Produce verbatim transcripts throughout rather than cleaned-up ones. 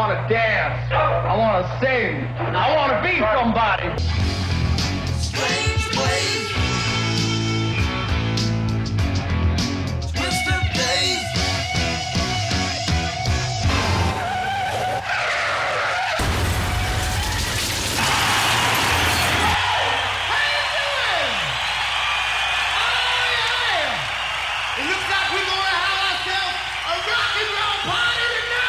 want to dance. I want to sing. I want to be somebody. Strange ways. Twisted days. How you doing? Oh, yeah. It looks like we're going to have ourselves a rock and roll party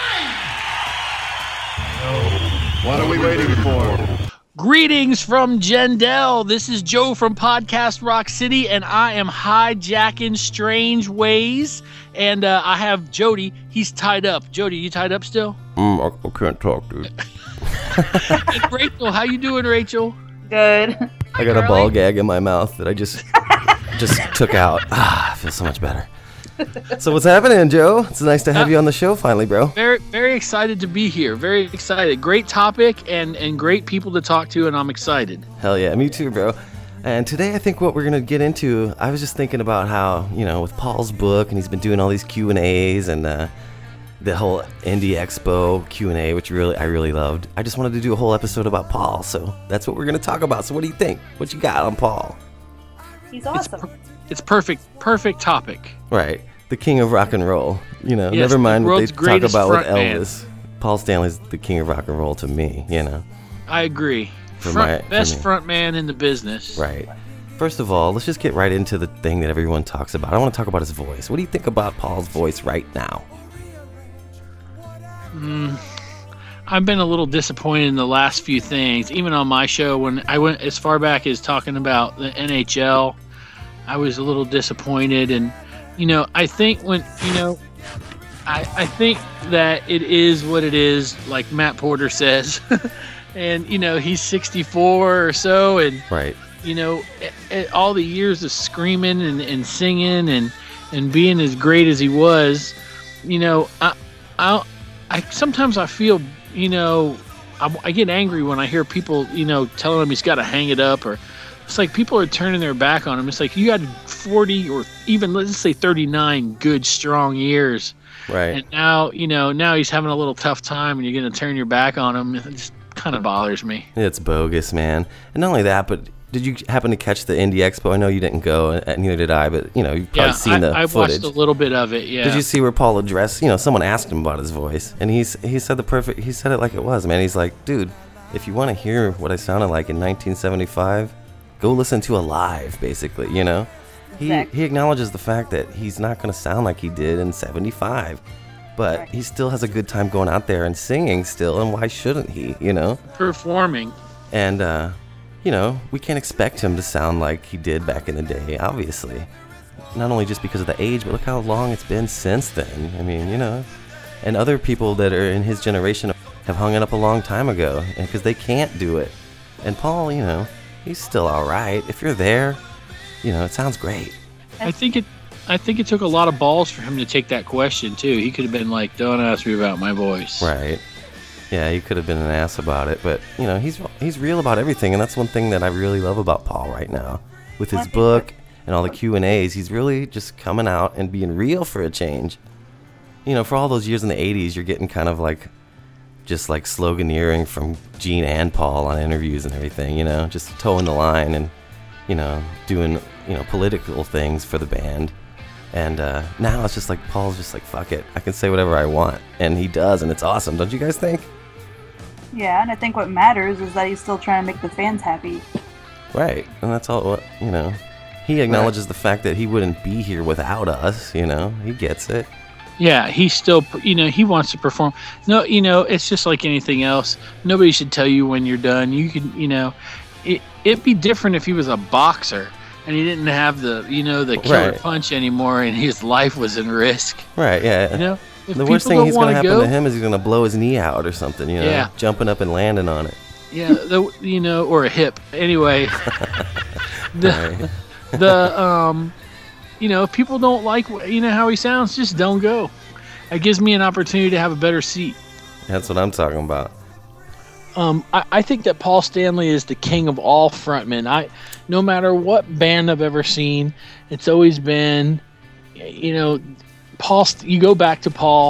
tonight. What are we waiting for? Greetings from Jendell. This is Joe from Podcast Rock City, and I am hijacking Strange Ways. And uh, I have Jody. He's tied up. Jody, you tied up still? Mm, I, I can't talk, dude. And Rachel, how you doing, Rachel? Good. I got a ball gag in my mouth that I just just took out. Ah, I feel so much better. So what's happening, Joe? It's nice to have Uh, you on the show finally, bro. Very, very excited to be here. Very excited. Great topic and, and great people to talk to, and I'm excited. Hell yeah, me too, bro. And today I think what we're going to get into, I was just thinking about how, you know, with Paul's book, and he's been doing all these Q and A's and uh, the whole Indie Expo Q and A, which really I really loved. I just wanted to do a whole episode about Paul, so that's what we're going to talk about. So what do you think? What you got on Paul? He's awesome. It's perfect, perfect topic. Right. The king of rock and roll. You know, Yes, never mind the what they world's talk greatest about with frontman. Elvis. Paul Stanley's the king of rock and roll to me, you know. I agree. For Front, my- for best me. front man in the business. Right. First of all, let's just get right into the thing that everyone talks about. I want to talk about his voice. What do you think about Paul's voice right now? I've been a little disappointed in the last few things. Even on my show, when I went as far back as talking about the N H L, I was a little disappointed. And, you know, I think when, you know, I, I think that it is what it is, like Matt Porter says. And, you know, he's sixty-four or so. And, Right. you know, a- a- all the years of screaming and, and singing and, and being as great as he was, you know, I, I, I sometimes I feel, you know, I, I get angry when I hear people, you know, telling him he's got to hang it up, or it's like people are turning their back on him. It's like you had forty or even let's say thirty-nine good, strong years. Right. And now, you know, now he's having a little tough time and you're going to turn your back on him. It just kind of bothers me. It's bogus, man. And not only that, but did you happen to catch the Indie Expo? I know you didn't go, and neither did I, but, you know, you've probably Yeah, seen I, the I've footage. watched a little bit of it, yeah. Did you see where Paul addressed, you know, someone asked him about his voice, and he's he said the perfect, he said it like it was, man. He's like, dude, if you want to hear what I sounded like in nineteen seventy-five, go listen to Alive, basically, you know? He, Exactly. he acknowledges the fact that he's not going to sound like he did in seventy-five, but Right. he still has a good time going out there and singing still, and why shouldn't he, you know? Performing. And, uh, you know, we can't expect him to sound like he did back in the day, obviously. Not only just because of the age, but look how long it's been since then. I mean, you know. And other people that are in his generation have hung it up a long time ago because they can't do it. And Paul, you know, he's still all right. If you're there, you know, it sounds great. I think it I think it took a lot of balls for him to take that question too. He could have been like, "Don't ask me about my voice." Right. Yeah, he could have been an ass about it, but you know, he's he's real about everything, and that's one thing that I really love about Paul right now. With his book and all the Q and A's, he's really just coming out and being real for a change. You know, for all those years in the eighties, you're getting kind of like just like sloganeering from Gene and Paul on interviews and everything, you know, just towing the line and, you know, doing, you know, political things for the band. And uh, now it's just like Paul's just like, fuck it, I can say whatever I want. And he does, and it's awesome. Don't you guys think? Yeah, and I think what matters is that he's still trying to make the fans happy. Right. And that's all, what you know. He acknowledges the fact that he wouldn't be here without us, you know. He gets it. Yeah, he's still, you know, he wants to perform. No, you know, it's just like anything else. Nobody should tell you when you're done. You can, you know, it, it'd be different if he was a boxer and he didn't have the, you know, the killer Right. punch anymore and his life was in risk. Right, yeah. You know, if The worst people thing don't he's going to wanna happen go, to him is he's going to blow his knee out or something, you know, Yeah. jumping up and landing on it. Yeah, the, you know, or a hip. Anyway, the, Right. the um, you know, if people don't like, you know, how he sounds, just don't go. It gives me an opportunity to have a better seat. That's what I'm talking about. Um, I, I think that Paul Stanley is the king of all frontmen. I, no matter what band I've ever seen, it's always been, you know, Paul. You go back to Paul,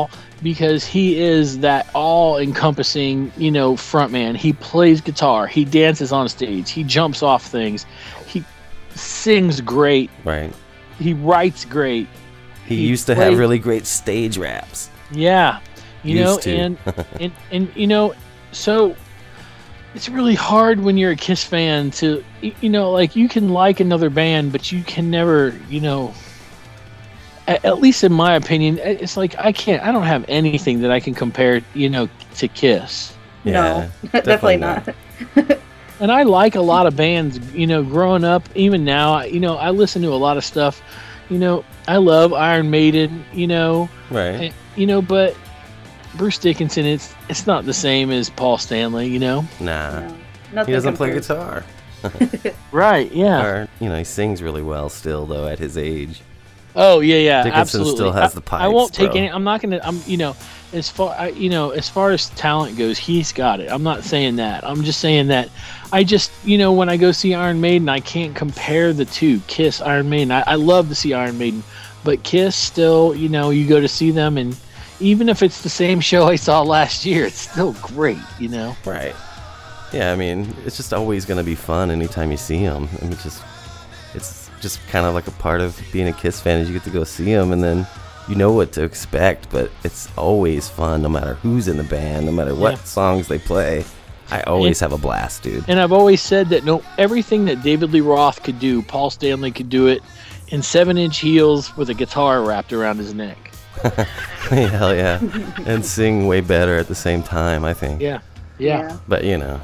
because he is that all-encompassing, you know, frontman. He plays guitar, he dances on stage, he jumps off things, he sings great, Right. he writes great. He, He used to played- have really great stage raps. Yeah, you know, Used to. and, and and you know, so it's really hard when you're a Kiss fan to, y- you know, like you can like another band, but you can never, you know, at, at least in my opinion, i- it's like I can't, I don't have anything that I can compare, you know, to Kiss. Yeah, no, definitely not. And I like a lot of bands, you know, growing up, even now, I- you know, I listen to a lot of stuff, you know, I love Iron Maiden, you know, Right. and, you know, but Bruce Dickinson, it's it's not the same as Paul Stanley, you know. Nah. No, nothing He doesn't play compares. guitar. Right? Yeah. Or, you know, he sings really well still, though, at his age. Oh yeah, yeah. Dickinson absolutely. still has I, the I won't pipes, take bro. any. I'm not gonna. I'm. You know, as far. I, you know, as far as talent goes, he's got it. I'm not saying that. I'm just saying that. I just, you know, when I go see Iron Maiden, I can't compare the two. Kiss, Iron Maiden. I, I love to see Iron Maiden, but Kiss still. You know, you go to see them, and even if it's the same show I saw last year, it's still great. You know. Right. Yeah, I mean, it's just always going to be fun anytime you see him. I mean, it's just, it's just kind of like a part of being a Kiss fan is you get to go see him, and then you know what to expect, but it's always fun no matter who's in the band, no matter what Yeah. songs they play. I always have a blast, dude. And I've always said that no, everything that David Lee Roth could do, Paul Stanley could do it in seven-inch heels with a guitar wrapped around his neck. Hell yeah. And sing way better at the same time, I think. Yeah, yeah. But, you know.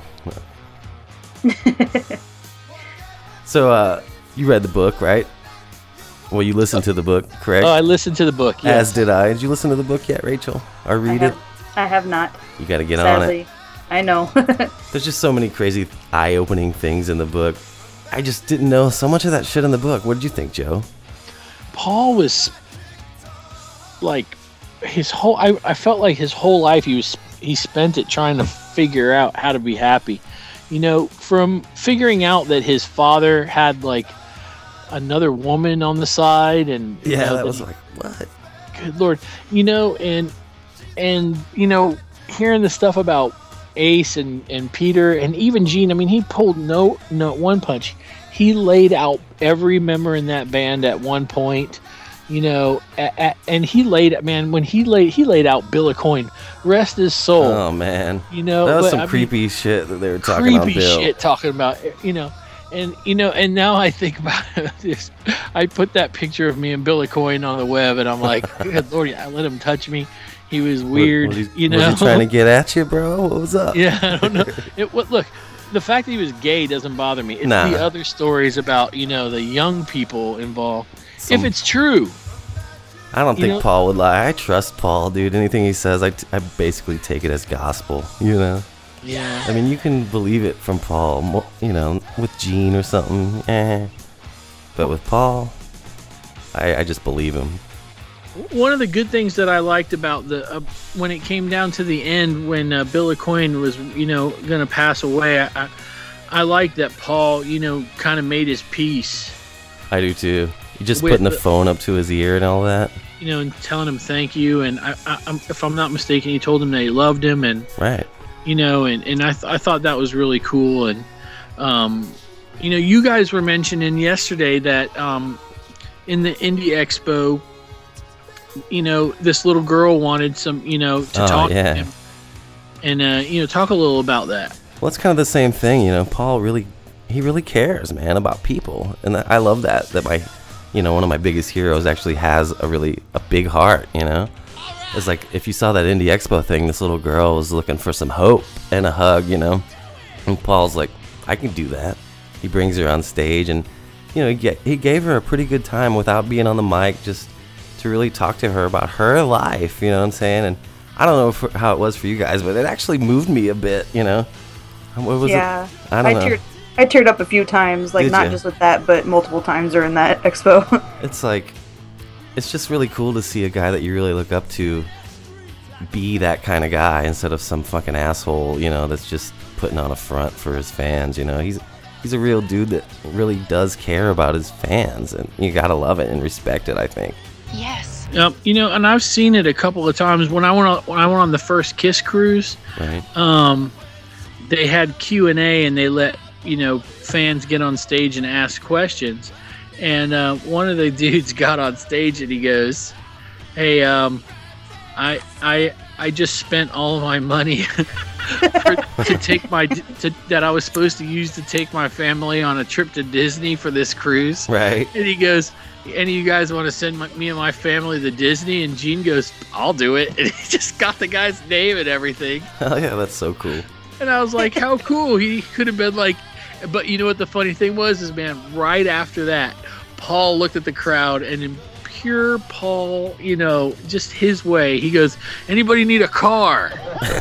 So, uh, you read the book, right? Well, you listened to the book, correct? Oh, I listened to the book. Yes. As did I. Did you listen to the book yet, Rachel? Or I read have, it? I have not. You got to get on Sadly, it. I know. There's just so many crazy, eye-opening things in the book. I just didn't know so much of that shit in the book. What did you think, Joe? Paul was like his whole. I, I felt like his whole life he was he spent it trying to figure out how to be happy. You know, from figuring out that his father had like another woman on the side, and you Yeah, know, that was he- like, what? good lord, you know, and and you know, hearing the stuff about Ace and and Peter and even Gene. I mean, he pulled no no one punch. He laid out every member in that band at one point, you know, a, a, and he laid man when he laid he laid out Bill Coyne, rest his soul. Oh, man. You know, That was but, some I mean, creepy shit that they were talking on creepy Bill. shit talking about, you know, and you know, and now I think about this. I put that picture of me and Billy Coyne on the web, and I'm like, good lord, I let him touch me. He was What- weird, was he, you know. Was he trying to get at you, bro? What was up? Yeah, I don't know. It what look, the fact that he was gay doesn't bother me. It's Nah. the other stories about, you know, the young people involved. Some- if it's true, I don't You think know- Paul would lie. I trust Paul, dude. Anything he says, I, t- I basically take it as gospel, you know? yeah. I mean, you can believe it from Paul, mo- you know, with Gene or something, eh. But with Paul, I, I just believe him. One of the good things that I liked about the uh, when it came down to the end, when uh, Billy Coyne was, you know, going to pass away, I, I, I liked that Paul, you know, kind of made his peace, I do too. You just With putting the the- phone up to his ear and all that. you know, and telling him thank you. And I, I, I'm, if I'm not mistaken, he told him that he loved him, and Right. you know, and, and I, th- I thought that was really cool. And, um, you know, you guys were mentioning yesterday that um, in the Indie Expo, you know, this little girl wanted some, you know, to Oh, talk yeah. to him. And, uh, you know, talk a little about that. Well, it's kind of the same thing, you know. Paul really, he really cares, man, about people, and I love that. That my, you know, one of my biggest heroes actually has a really a big heart, you know. It's like if you saw that Indie Expo thing, this little girl was looking for some hope and a hug, you know. And Paul's like, I can do that. He brings her on stage, and you know, he, get, he gave her a pretty good time without being on the mic, just to really talk to her about her life, you know what I'm saying? And I don't know if, how it was for you guys, but it actually moved me a bit, you know. What was yeah, it? I don't know. teared, I teared up a few times, like Did not ya? just with that, but multiple times during that expo. It's like, it's just really cool to see a guy that you really look up to be that kind of guy instead of some fucking asshole, you know, that's just putting on a front for his fans, you know. He's he's a real dude that really does care about his fans, and you gotta love it and respect it, I think. Yes, Um, you know, and I've seen it a couple of times when I went on when I went on the first Kiss cruise. Right. Um, they had Q and A, and they let you know fans get on stage and ask questions. And uh, one of the dudes got on stage and he goes, "Hey, um, I I I just spent all of my money for, to take my to, that I was supposed to use to take my family on a trip to Disney for this cruise." Right. And he goes, "Any of you guys want to send my, me and my family to Disney?" And Gene goes, "I'll do it." And he just got the guy's name and everything. Oh yeah, that's so cool. And I was like, how cool. He could have been like, but you know what the funny thing was is, man, right after that, Paul looked at the crowd and in pure Paul, you know, just his way, he goes, "Anybody need a car?"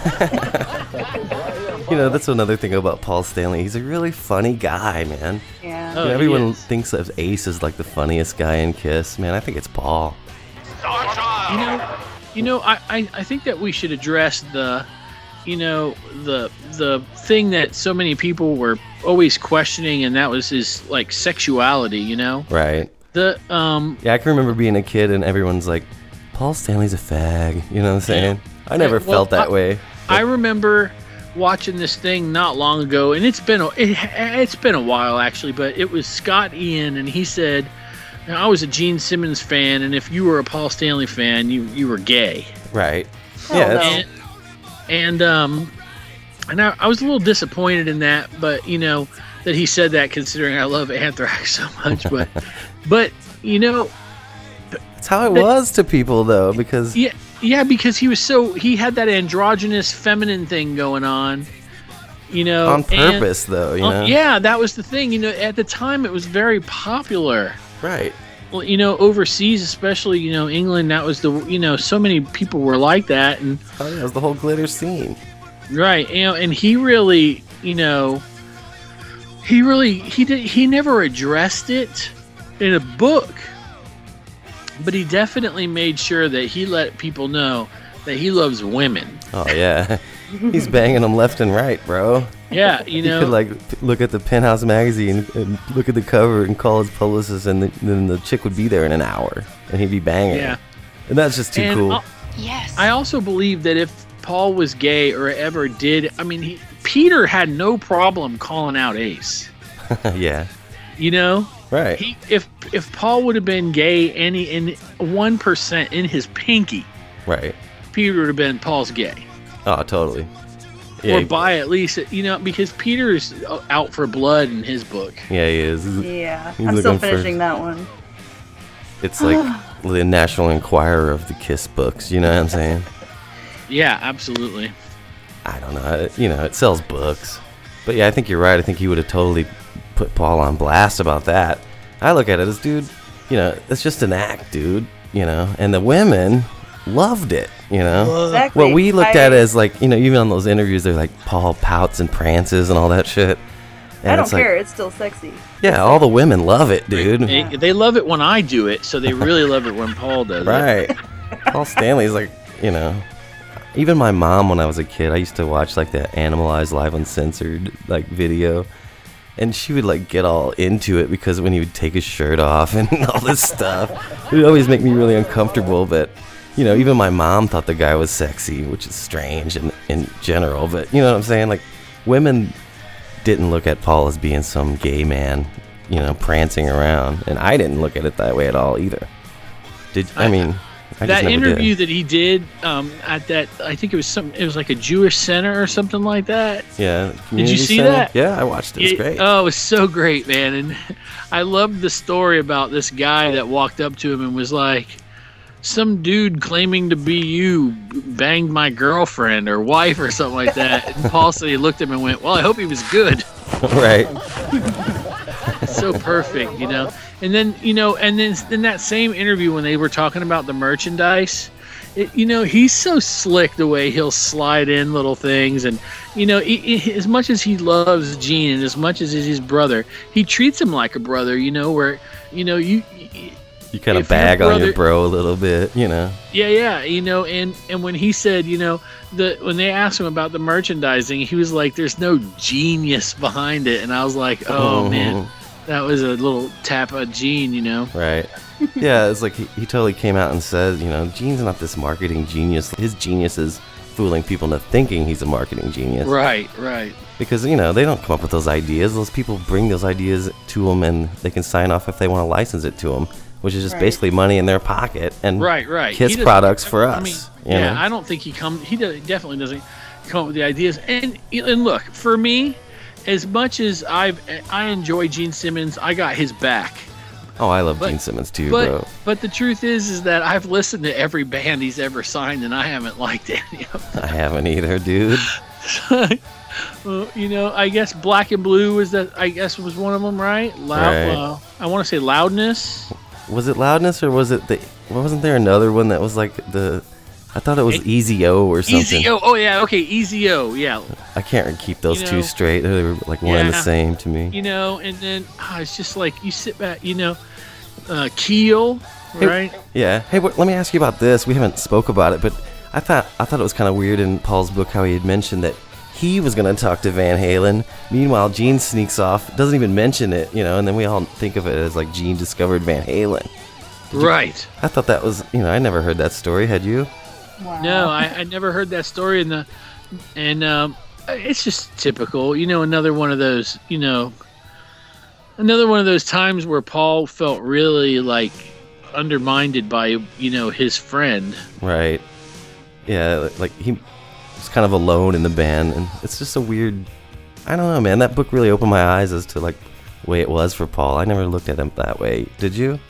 You know, that's another thing about Paul Stanley. He's a really funny guy, man. Yeah. Oh, You know, he everyone is. thinks of Ace as like the funniest guy in Kiss. Man, I think it's Paul. You know, you know, I, I, I think that we should address the, you know, the the thing that so many people were always questioning, and that was his like sexuality. You know, Right. the um, Yeah, I can remember being a kid and everyone's like, Paul Stanley's a fag. You know what I'm saying? I never Yeah, well, felt that I- way. I remember watching this thing not long ago, and it's been a, it, it's been a while actually, but it was Scott Ian, and he said, "I was a Gene Simmons fan, and if you were a Paul Stanley fan, you you were gay." Right. Oh, yeah. no. it's- And, and um, and I, I was a little disappointed in that, but you know that he said that, considering I love Anthrax so much, but but you know, It's how it was to people though, because yeah. Yeah, because he was so he had that androgynous feminine thing going on, you know, on and- purpose though, you Uh, know. yeah, that was the thing. You know, at the time it was very popular. Right. Well, you know, overseas, especially, you know, England, that was the, you know, so many people were like that. And, Oh yeah, it was the whole glitter scene. right, you know, and he really, you know, he really, he did, he never addressed it in a book, but he definitely made sure that he let people know that he loves women. Oh yeah. He's banging them left and right, bro. Yeah, you You know, could like p- look at the Penthouse magazine and look at the cover and call his publicist, and the, then the chick would be there in an hour, and he'd be banging. yeah. her. And that's just too And cool. I'll- Yes. I also believe that if Paul was gay or ever did, I mean, he, Peter had no problem calling out Ace. Yeah. You know, Right. he if if Paul would have been gay any in one percent in his pinky, Right. Peter would have been Paul's gay, Oh, totally. Yeah. or he- by at least, you know, because Peter's out for blood in his book. yeah, he is. Yeah. He's I'm still looking for- finishing that one. It's like the National Enquirer of the Kiss books. You know what I'm saying? Yeah, absolutely. I don't know. it- You know, it sells books. But yeah, I think you're right. I think he would have totally put Paul on blast about that. I look at it as, dude, you know, it's just an act, dude. You know, and the women loved it. You know. Exactly. What we looked I, at as like, you know, even on those interviews, they're like Paul pouts and prances and all that shit. And I don't it's like, care. It's still sexy. yeah, all the women love it, dude. They, they love it when I do it, so they really love it when Paul does it. Right. Paul Stanley's like, you know, even my mom when I was a kid, I used to watch like the Animalized Live Uncensored like video. And she would like get all into it because when he would take his shirt off and all this stuff, it would always make me really uncomfortable. But, you know, even my mom thought the guy was sexy, which is strange in, in general. But, you know what I'm saying? Like, women didn't look at Paul as being some gay man, you know, prancing around. And I didn't look at it that way at all either. Did I mean... I just That never interview did. that he did um, at that, I think it was some, it was like a Jewish center or something like that. Yeah. Did you community see center? that? Yeah, I watched it. It's It- great. Oh, it was so great, man. And I loved the story about this guy that walked up to him and was like, some dude claiming to be you banged my girlfriend or wife or something like that. And Paul said he looked at him and went, well, I hope he was good. Right. So perfect, you know. And then, you know, and then in that same interview when they were talking about the merchandise, it, you know, he's so slick the way he'll slide in little things. And, you know, he, he, as much as he loves Gene and as much as he's his brother, he treats him like a brother, you know, where, you know, you, you You kind of if your bag on your brother- bro a little bit, you know. yeah, yeah, you know, and and when he said, you know, the when they asked him about the merchandising, he was like, "There's no genius behind it," and I was like, "Oh Mhm. man, that was a little tap of Gene, you know. Right. Yeah, it's like he, he totally came out and said, you know, Gene's not this marketing genius. His genius is fooling people into thinking he's a marketing genius. Right, right. Because, you know, they don't come up with those ideas. Those people bring those ideas to them, and they can sign off if they want to license it to them, which is just Right. basically money in their pocket and Right, right. Kiss He doesn't- products for us. I mean, you yeah, know? I don't think he come. He does, definitely doesn't come up with the ideas. And and look, for me, as much as I've I enjoy Gene Simmons, I got his back. Oh, I love But- Gene Simmons too, But bro. but the truth is, is that I've listened to every band he's ever signed, and I haven't liked any of I haven't either, dude. them. Well, you know, I guess Black and Blue was that. I guess was one of them, right? Loud. Right. Uh, I want to say Loudness. Was it Loudness or was it the? Wasn't there another one that was like the? I thought it was It- Easy O or something. Easy O. Oh yeah. Okay. Easy O. Yeah. I can't keep those You two know, straight. They were like one and the yeah. same to me. You know, and then ah, it's just like you sit back. You know, uh, Keel. Hey, Right. Yeah. Hey, what, let me ask you about this. We haven't spoke about it, but I thought I thought it was kind of weird in Paul's book how he had mentioned that he was going to talk to Van Halen. Meanwhile, Gene sneaks off, doesn't even mention it, you know, and then we all think of it as like Gene discovered Van Halen. Right. I thought that was, you know, I never heard that story. Had you? Wow. No, I, I never heard that story, and the and um, it's just typical. You know, another one of those. You know, another one of those times where Paul felt really like undermined by you know his friend. Right. Yeah, like he was kind of alone in the band, and it's just a weird. I don't know, man. That book really opened my eyes as to like the way it was for Paul. I never looked at him that way. Did you?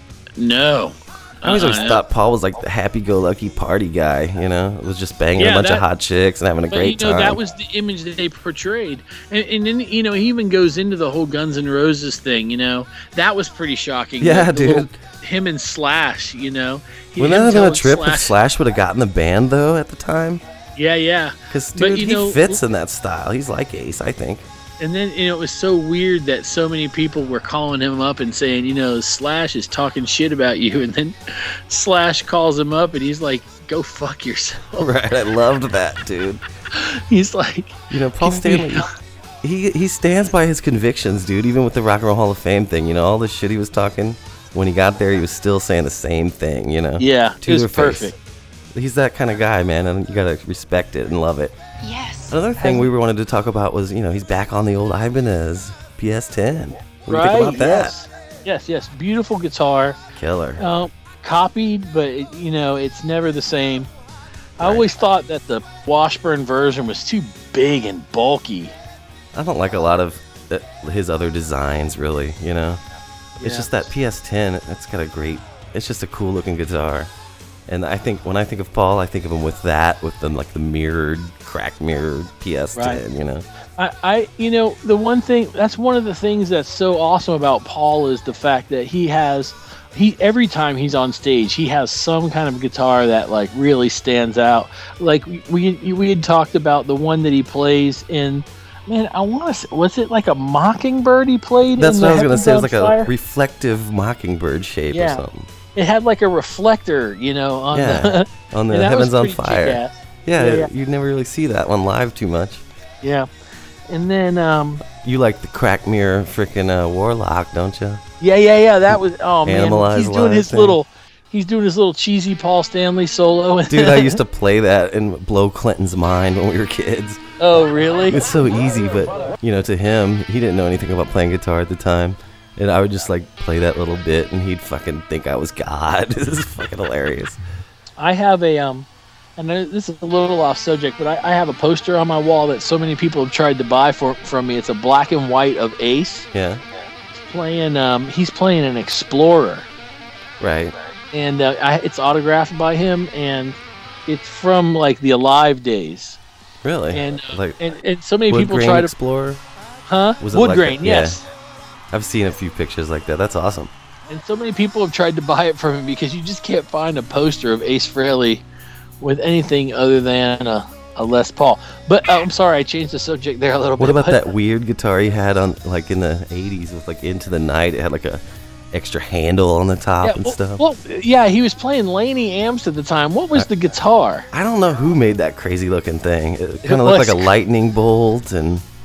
No. I always, always Uh-uh. thought Paul was like the happy-go-lucky party guy, you know, was just banging Yeah, a bunch that- of hot chicks and having a But great you know time. that was the image that they portrayed, and, and then you know he even goes into the whole Guns N' Roses thing. You know that was pretty shocking. Yeah, The- the dude. whole- him and Slash. You know. He- Wouldn't that him have been a telling trip if Slash- Slash would have gotten the band though at the time? Yeah, yeah. Because But, dude, you he know- fits in that style. He's like Ace, I think. And then you know it was so weird that so many people were calling him up and saying, you know, Slash is talking shit about you, and then Slash calls him up and he's like, "Go fuck yourself." Right, I loved that, dude. He's like, You know, Paul Can we- Stanley, he he stands by his convictions, dude. Even with the Rock and Roll Hall of Fame thing, you know, all the shit he was talking when he got there, he was still saying the same thing. You know, yeah, To it was their face. perfect. He's that kind of guy, man, and you gotta respect it and love it. Yes. Another thing we wanted to talk about was, you know, he's back on the old Ibanez P S ten. What do you Right? think about that? Yes. Yes, yes. Beautiful guitar. Killer. Um, copied, but it, you know it's never the same. I always thought that the Washburn version was too big and bulky. I don't like a lot of uh, his other designs, really, you know? It's Yeah. just that P S ten, it's got a great, it's just a cool looking guitar. And I think, when I think of Paul, I think of him with that, with the, like, the mirrored, cracked mirrored P S ten, Right. you know? I, I, you know, the one thing that's one of the things that's so awesome about Paul is the fact that he has, he every time he's on stage, he has some kind of guitar that like really stands out. Like we we had talked about the one that he plays in. Man, I want to. Was it like a Mockingbird he played? That's in what the I was going to Heavens say. It on was like Fire? a reflective mockingbird shape Yeah. or something. It had like a reflector, you know, on Yeah, the. on the and that was Heavens on pretty Fire. kick-ass. Yeah, Yeah, yeah. you never really see that one live too much. Yeah, and then um, You like the crack mirror freaking uh, Warlock, don't you? yeah, yeah, yeah. That was oh man, Animalize he's doing Live his thing. little. He's doing his little cheesy Paul Stanley solo. Dude, I used to play that and blow Clinton's mind when we were kids. Oh, really? It's so easy, but, you know, to him, he didn't know anything about playing guitar at the time. And I would just, like, play that little bit, and he'd fucking think I was God. This is fucking hilarious. I have a um, and this is a little off subject, but I, I have a poster on my wall that so many people have tried to buy for from me. It's a black and white of Ace Yeah, playing. Um, he's playing an Explorer, right. and uh, I, it's autographed by him, and it's from like the Alive days. Really? And uh, like, and, and so many Wood people Grain try to, Explorer? huh? Was it Wood like grain, that? Yeah. yes. I've seen a few pictures like that. That's awesome. And so many people have tried to buy it from him because you just can't find a poster of Ace Frehley with anything other than a, a Les Paul. But uh, I'm sorry, I changed the subject there a little What bit. about but- that weird guitar he had on, like, in the eighties with, like, Into the Night? It had, like, a extra handle on the top Yeah, and well, stuff. well, yeah, he was playing Laney amps at the time. What was the guitar? I don't know who made that crazy looking thing. It It kind of looked was like a lightning bolt, and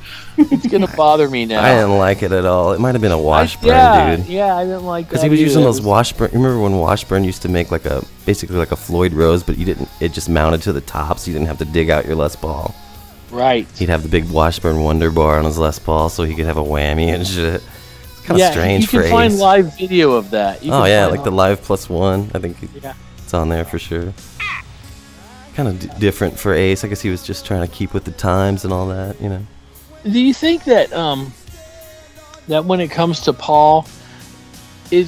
It's gonna bother me now. I didn't like it at all. It might have been a Washburn, yeah, dude. Yeah, I didn't like that. Because he was either. using It those was- Washburn. Remember when Washburn used to make like a basically like a Floyd Rose, but you didn't. It just mounted to the top, so you didn't have to dig out your Les Paul. Right. He'd have the big Washburn Wonder Bar on his Les Paul, so he could have a whammy and shit. It's kind of Yeah, strange you can for find Ace. live video of that. You Oh can yeah, find like the live plus one. I think Yeah. it's on there for sure. Kind of d- different for Ace. I guess he was just trying to keep with the times and all that, you know. Do you think that um that when it comes to Paul, is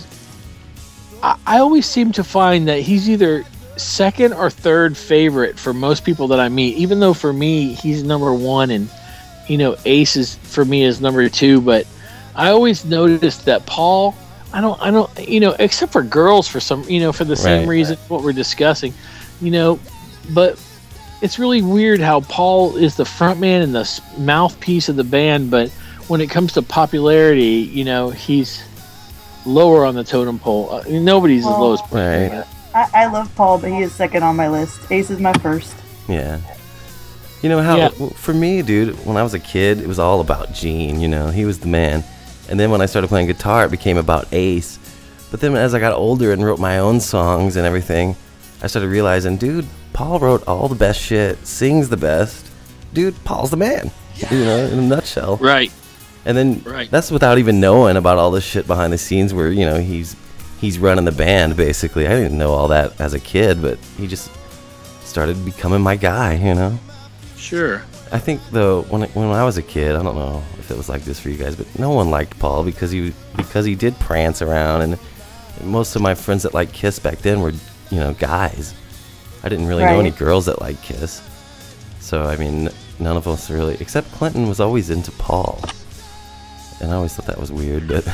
I, I always seem to find that he's either second or third favorite for most people that I meet, even though for me he's number one and you know Ace is for me is number two, but I always noticed that Paul I don't I don't you know except for girls for some you know for the same Right. reason what we're discussing, you know, but it's really weird how Paul is the front man and the s- mouthpiece of the band, but when it comes to popularity, you know, he's lower on the totem pole. Uh, nobody's as low as Paul. Right. I, I love Paul, but he is second on my list. Ace is my first. Yeah. You know how Yeah. w- for me, dude, when I was a kid, it was all about Gene, you know. He was the man. And then when I started playing guitar, it became about Ace. But then as I got older and wrote my own songs and everything, I started realizing, dude, Paul wrote all the best shit, sings the best. Dude, Paul's the man. You know, in a nutshell. Right. And then Right. that's without even knowing about all this shit behind the scenes where, you know, he's he's running the band basically. I didn't know all that as a kid, but he just started becoming my guy, you know. Sure. I think though when I- when I was a kid, I don't know if it was like this for you guys, but no one liked Paul because he because he did prance around, and most of my friends that liked Kiss back then were, you know, guys. I didn't really know Right. any girls that liked Kiss. So I mean, none of us really, except Clinton was always into Paul. And I always thought that was weird, but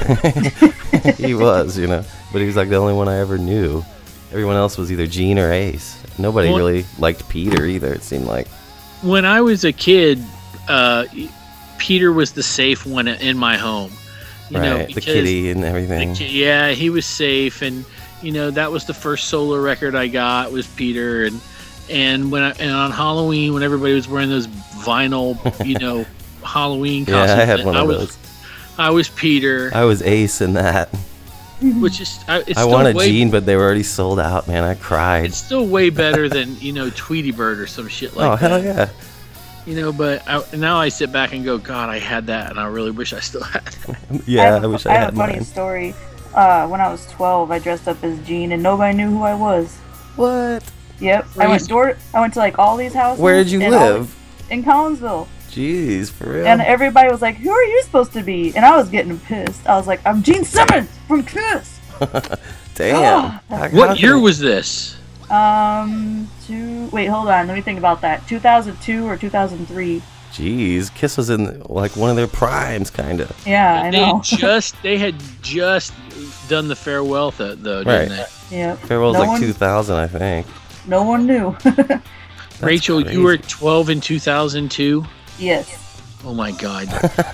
he was, you know. But he was like the only one I ever knew. Everyone else was either Gene or Ace. Nobody Well- really liked Peter either, it seemed like. When I was a kid, uh, Peter was the safe one in my home. You know, Right, the because kitty and the everything. ki- yeah, he was safe, and you know that was the first solo record I got was Peter, and and when I, and on Halloween when everybody was wearing those vinyl, you know, Halloween Yeah, costumes, I had one I of was those. I was Peter, I was Ace in that. which is I, it's I still wanted way, Gene, but they were already sold out, man. I cried. It's still way better than you know Tweety Bird or some shit like Oh, that. hell yeah. You know, but I, now I sit back and go, God, I had that, and I really wish I still had it. Yeah, have I a- wish I I have had a funny mine. story. Uh, when I was twelve, I dressed up as Gene, and nobody knew who I was. What? Yep. I went Crazy. door. I went to like all these houses. Where did you and all- live? in Collinsville. Jeez, for real. And everybody was like, "Who are you supposed to be?" And I was getting pissed. I was like, "I'm Gene Simmons from Kiss." Damn. How- how What year could- was this? Um, two. Wait, hold on. Let me think about that. two thousand two or two thousand three. Jeez, Kiss was in like one of their primes, kind of. Yeah, I they know. just they had just done the farewell th- though, Right. didn't they? Yep. Farewell's no like one, two thousand, I think. No one knew. Rachel, crazy. you were twelve in two thousand two. Yes. Oh my God,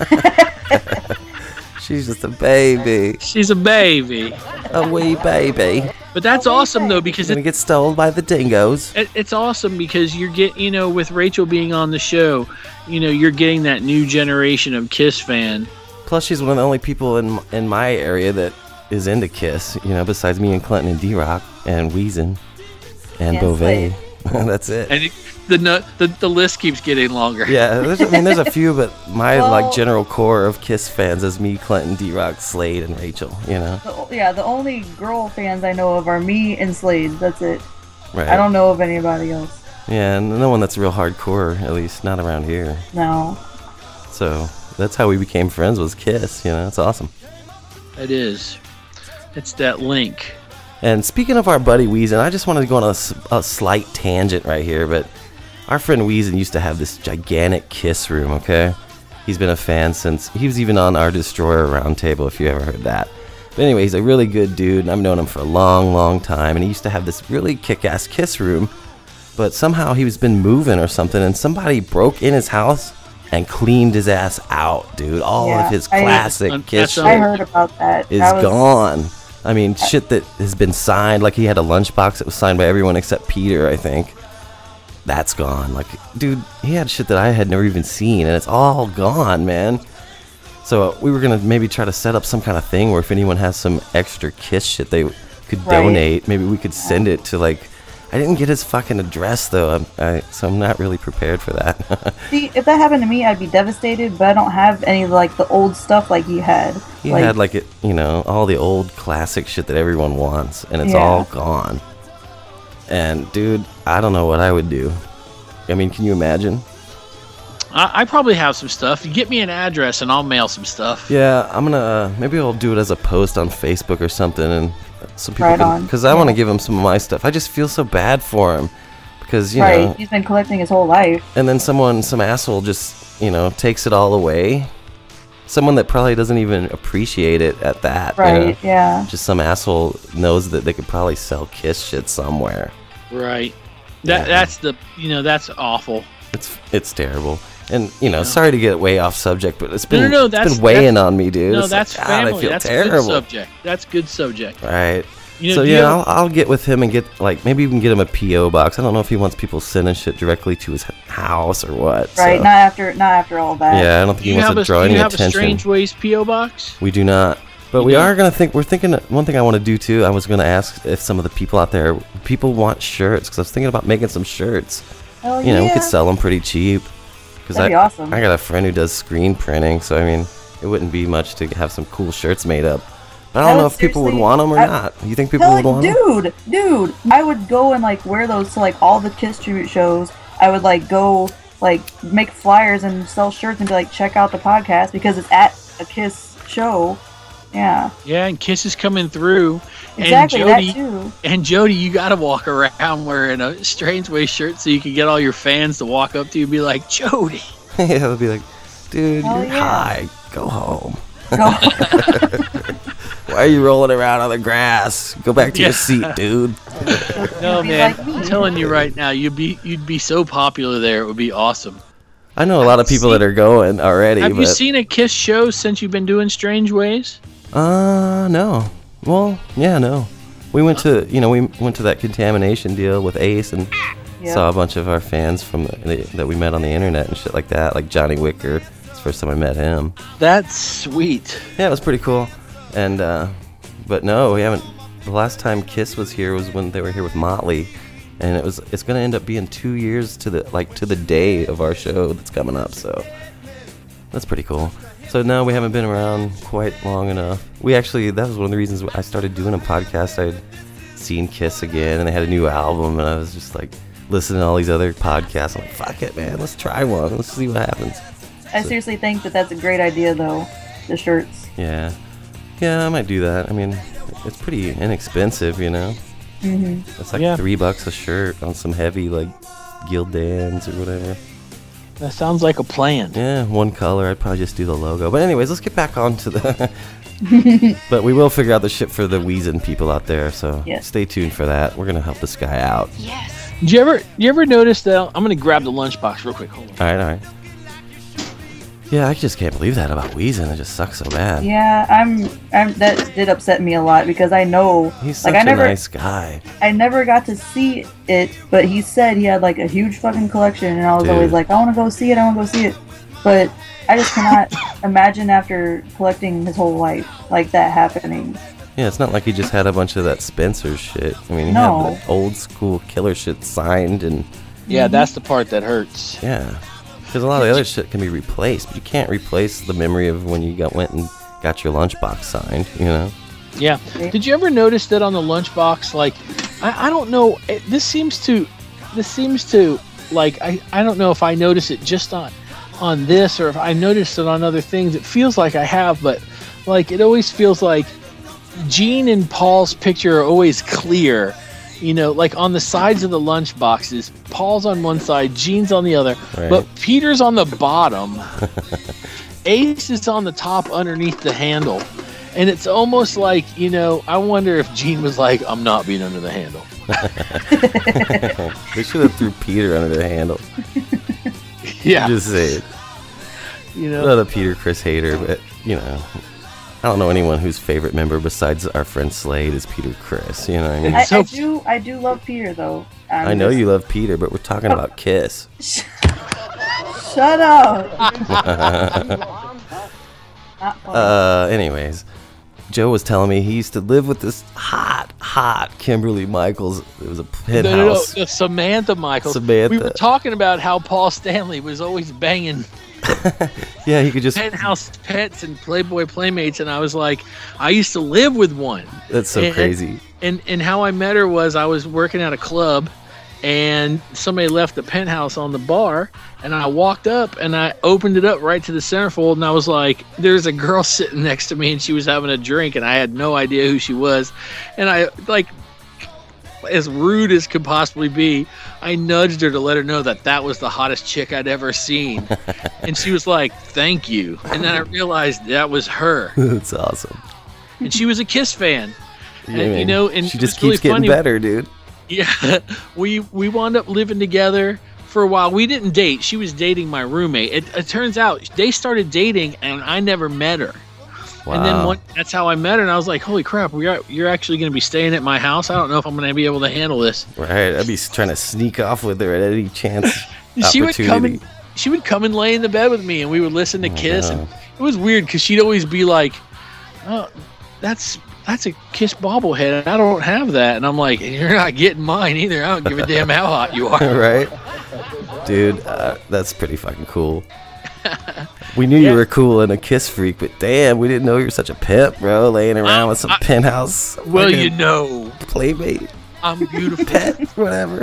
She's just a baby, she's a baby. a wee baby. But that's A wee awesome though baby. because Gonna it, get stolen by the dingoes. it, it's awesome because you're get you know with Rachel being on the show, you know you're getting that new generation of Kiss fan. Plus, she's one of the only people in in my area that is into Kiss. You know, besides me and Clinton and D-Rock and Weezin and Yes, Beauvais. That's it. And it, the, nu- the the list keeps getting longer. Yeah, there's, I mean, there's a few, but my Well- like general core of Kiss fans is me, Clinton, D-Rock, Slade, and Rachel. You know, The, o- yeah, the only girl fans I know of are me and Slade. That's it. right? I don't know of anybody else. Yeah, and no one that's real hardcore, at least not around here. No. So that's how we became friends, was Kiss. You know, it's awesome. It is. It's that link. And speaking of our buddy Weezin, I just wanted to go on a, s- a slight tangent right here, but our friend Weezin used to have this gigantic Kiss room, okay? He's been a fan since, he was even on our Destroyer Roundtable, if you ever heard that. But anyway, he's a really good dude, and I've known him for a long, long time, and he used to have this really kick-ass Kiss room, but somehow he was been moving or something, and somebody broke in his house and cleaned his ass out, dude. All Yeah, of his I- classic Un- Kiss that's shit I heard about that. is That was, gone. I mean, shit that has been signed. Like he had a lunchbox that was signed by everyone except Peter, I think. that's gone. Like, dude, he had shit that I had never even seen, and it's all gone, man. So uh, we were gonna maybe try to set up some kind of thing where if anyone has some extra Kiss shit they could Right. donate, maybe we could send it to like. I didn't get his fucking address though, I'm, I, so I'm not really prepared for that. See, if that happened to me, I'd be devastated. But I don't have any of like the old stuff like he had. He like, had like it, you know, all the old classic shit that everyone wants, and it's Yeah. all gone. And dude, I don't know what I would do. I mean, can you imagine? I, I probably have some stuff. You get me an address and I'll mail some stuff. Yeah, I'm gonna uh, maybe I'll do it as a post on Facebook or something, and some people Right can, on. because I Yeah. want to give him some of my stuff. I just feel so bad for him because you right. know, He's been collecting his whole life. and then someone, some asshole, just you know takes it all away. Someone that probably doesn't even appreciate it at that. you know? Right. Yeah. Just some asshole knows that they could probably sell Kiss shit somewhere. Right. That Yeah. that's the you know that's awful. It's it's terrible. And you know, sorry to get way off subject, but it's been No, no, no, it's that's- been weighing that's- on me, dude. No, It's that's like, God, family. I feel That's terrible. good subject. That's good subject. Right. You know, so do you yeah, have- I'll, I'll get with him and get like maybe even get him a P O box. I don't know if he wants people sending shit directly to his house or what. Right. so- Not after. Not after all that. yeah, I don't think Do he you wants have to a draw do any you have a attention. Strange Ways P O box? We do not. But You we don't? are gonna think. We're thinking. One thing I want to do too. I was gonna ask if some of the people out there, people want shirts, because I was thinking about making some shirts. Hell You know, we yeah. could sell them pretty cheap. Because That'd I, be awesome. I got a friend who does screen printing, so I mean, it wouldn't be much to have some cool shirts made up. But I I don't know would if people would seriously- want them or I- not. You think people Hell, would want them? dude, dude, I would go and like wear those to like all the Kiss tribute shows. I would like go like make flyers and sell shirts and be like, check out the podcast because it's at a Kiss show. Yeah, Yeah, and Kiss is coming through. exactly and that Jody, too. and Jody, you gotta walk around wearing a Strange Ways shirt so you can get all your fans to walk up to you and be like, Jody. Yeah, they'll be like, dude, Hell you're yeah. high. Go home. Go. Why are you rolling around on the grass? Go back to Yeah. your seat, dude. No be man, like me. I'm telling you right now, you'd be you'd be so popular there. It would be awesome. I know a lot of people that are going already, Have but you seen a Kiss show since you've been doing Strange Ways? uh, no. Well, yeah, no. We went to, you know, we went to that Contamination deal with Ace and Yep. saw a bunch of our fans from the, that we met on the internet and shit like that, like Johnny Wicker. It's the first time I met him. That's sweet. Yeah, it was pretty cool. And uh, but no, we haven't. The last time Kiss was here was when they were here with Motley, and it was it's gonna end up being two years to the like to the day of our show that's coming up. So that's pretty cool. So no, we haven't been around quite long enough. We actually that was one of the reasons I started doing a podcast. I'd seen Kiss again, and they had a new album, and I was just like listening to all these other podcasts. I'm like, fuck it, man, let's try one. Let's see what happens. I seriously think that that's a great idea though. The shirts. Yeah. Yeah, I might do that. I mean, it's pretty inexpensive, you know? hmm It's like Yeah. three bucks a shirt on some heavy, like, Gildans or whatever. That sounds like a plan. Yeah, one color. I'd probably just do the logo. But anyways, let's get back on to the... But we will figure out the shit for the Wheezin' people out there, so Yes. stay tuned for that. We're going to help this guy out. Did you ever you ever notice that? I'm gonna grab the lunchbox real quick. Hold on. All right, all right. Yeah, I just can't believe that about Wheezin'. It just sucks so bad. Yeah, I'm. I'm. That did upset me a lot because I know, He's such like, I a never, nice guy. I never got to see it, but he said he had like a huge fucking collection, and I was Dude. always like, I want to go see it. I want to go see it, but I just cannot imagine after collecting his whole life like that happening. Yeah, it's not like he just had a bunch of that Spencer shit. I mean, he No. had the old school killer shit signed, and Yeah, that's the part that hurts. yeah, because a lot of the other shit can be replaced, but you can't replace the memory of when you got went and got your lunchbox signed. You know? Yeah. Did you ever notice that on the lunchbox? Like, I, I don't know. It, this seems to, this seems to, like, I, I don't know if I notice it just on, on this or if I noticed it on other things. It feels like I have, but like it always feels like Gene and Paul's picture are always clear. You know, like on the sides of the lunch boxes, Paul's on one side, Gene's on the other, Right. but Peter's on the bottom. Ace is on the top underneath the handle. And it's almost like, you know, I wonder if Gene was like, I'm not being under the handle. They should have threw Peter under the handle. Yeah. Just say it. You know, Not a Peter Chris hater, but you know, I don't know anyone whose favorite member besides our friend Slade is Peter Criss. You know what I mean? I, So- I do. I do love Peter though. I'm I know just- you love Peter, but we're talking about Kiss. Shut up. Not funny. Uh, anyways, Joe was telling me he used to live with this hot, hot Kimberly Michaels. It was a No, no, no, penthouse. no, Samantha Michaels. Samantha. We were talking about how Paul Stanley was always banging Yeah, he could just. penthouse pets and Playboy Playmates, and I was like, I used to live with one. That's so And- crazy. And and how I met her was I was working at a club, and somebody left the penthouse on the bar, and I walked up and I opened it up right to the centerfold, and I was like, there's a girl sitting next to me, and she was having a drink, and I had no idea who she was, and I like, as rude as could possibly be, I nudged her to let her know that that was the hottest chick I'd ever seen, and she was like, thank you, and then I realized that was her, That's awesome. and she was a Kiss fan. Yeah, And, you man. know, and she it just was really keeps getting funny. better, dude. Yeah, we we wound up living together for a while. We didn't date. She was dating my roommate. It, it turns out they started dating, and I never met her. Wow. And then one, that's how I met her. And I was like, "Holy crap! We are, you're actually going to be staying at my house. I don't know if I'm going to be able to handle this." Right, I'd be trying to sneak off with her at any chance. She would come opportunity. and she would come and lay in the bed with me, and we would listen to Oh, Kiss. wow. And it was weird because she'd always be like, "Oh, that's." That's a Kiss bobblehead. I don't have that. And I'm like, you're not getting mine either. I don't give a damn how hot you are. Right, dude. Uh, that's pretty fucking cool. We knew Yeah. you were cool and a Kiss freak, but damn, we didn't know you were such a pimp, bro. Laying around with some I- penthouse. Well, fucking you know, playmate, I'm beautiful. pet, whatever.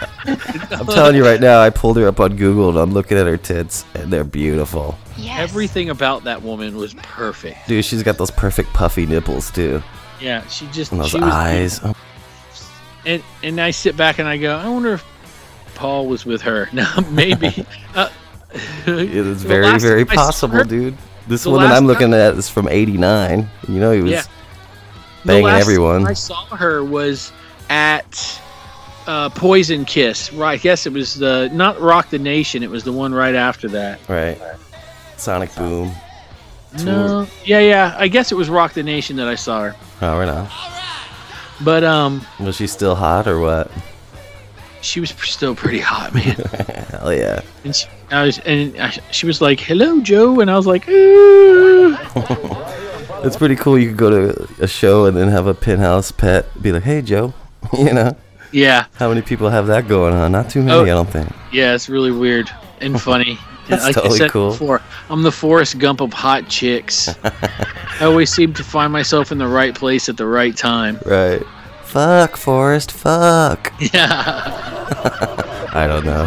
I'm telling you right now, I pulled her up on Google and I'm looking at her tits, and they're beautiful. Yes. Everything about that woman was perfect. Dude, she's got those perfect puffy nipples too, Yeah, she just and those she was eyes. Oh, And and I sit back and I go, I wonder if Paul was with her. No, maybe. uh, it is the very, last very time I saw possible, her- dude. This the one that last I'm looking at is from eighty-nine. You know, he was Yeah. the banging last everyone. time I saw her was at uh, Poison Kiss. Right? I guess it was the not Rock the Nation. It was the one right after that. Right. Sonic Boom. No. Yeah, yeah. I guess it was Rock the Nation that I saw her. Oh, right on. But um, Was she still hot or what? she was still pretty hot, man. Hell yeah. And she, I was, and I, she was like, "Hello, Joe," and I was like, "Ooh." It's pretty cool. You could go to a show and then have a penthouse pet be like, hey, Joe. You know? "Yeah, How many people have that going on? Not too many, Oh. I don't think. yeah." It's really weird and funny. That's like totally I said cool. before, I'm the Forrest Gump of hot chicks. I always seem to find myself in the right place at the right time. Right. Fuck, Forrest, fuck. Yeah. I don't know.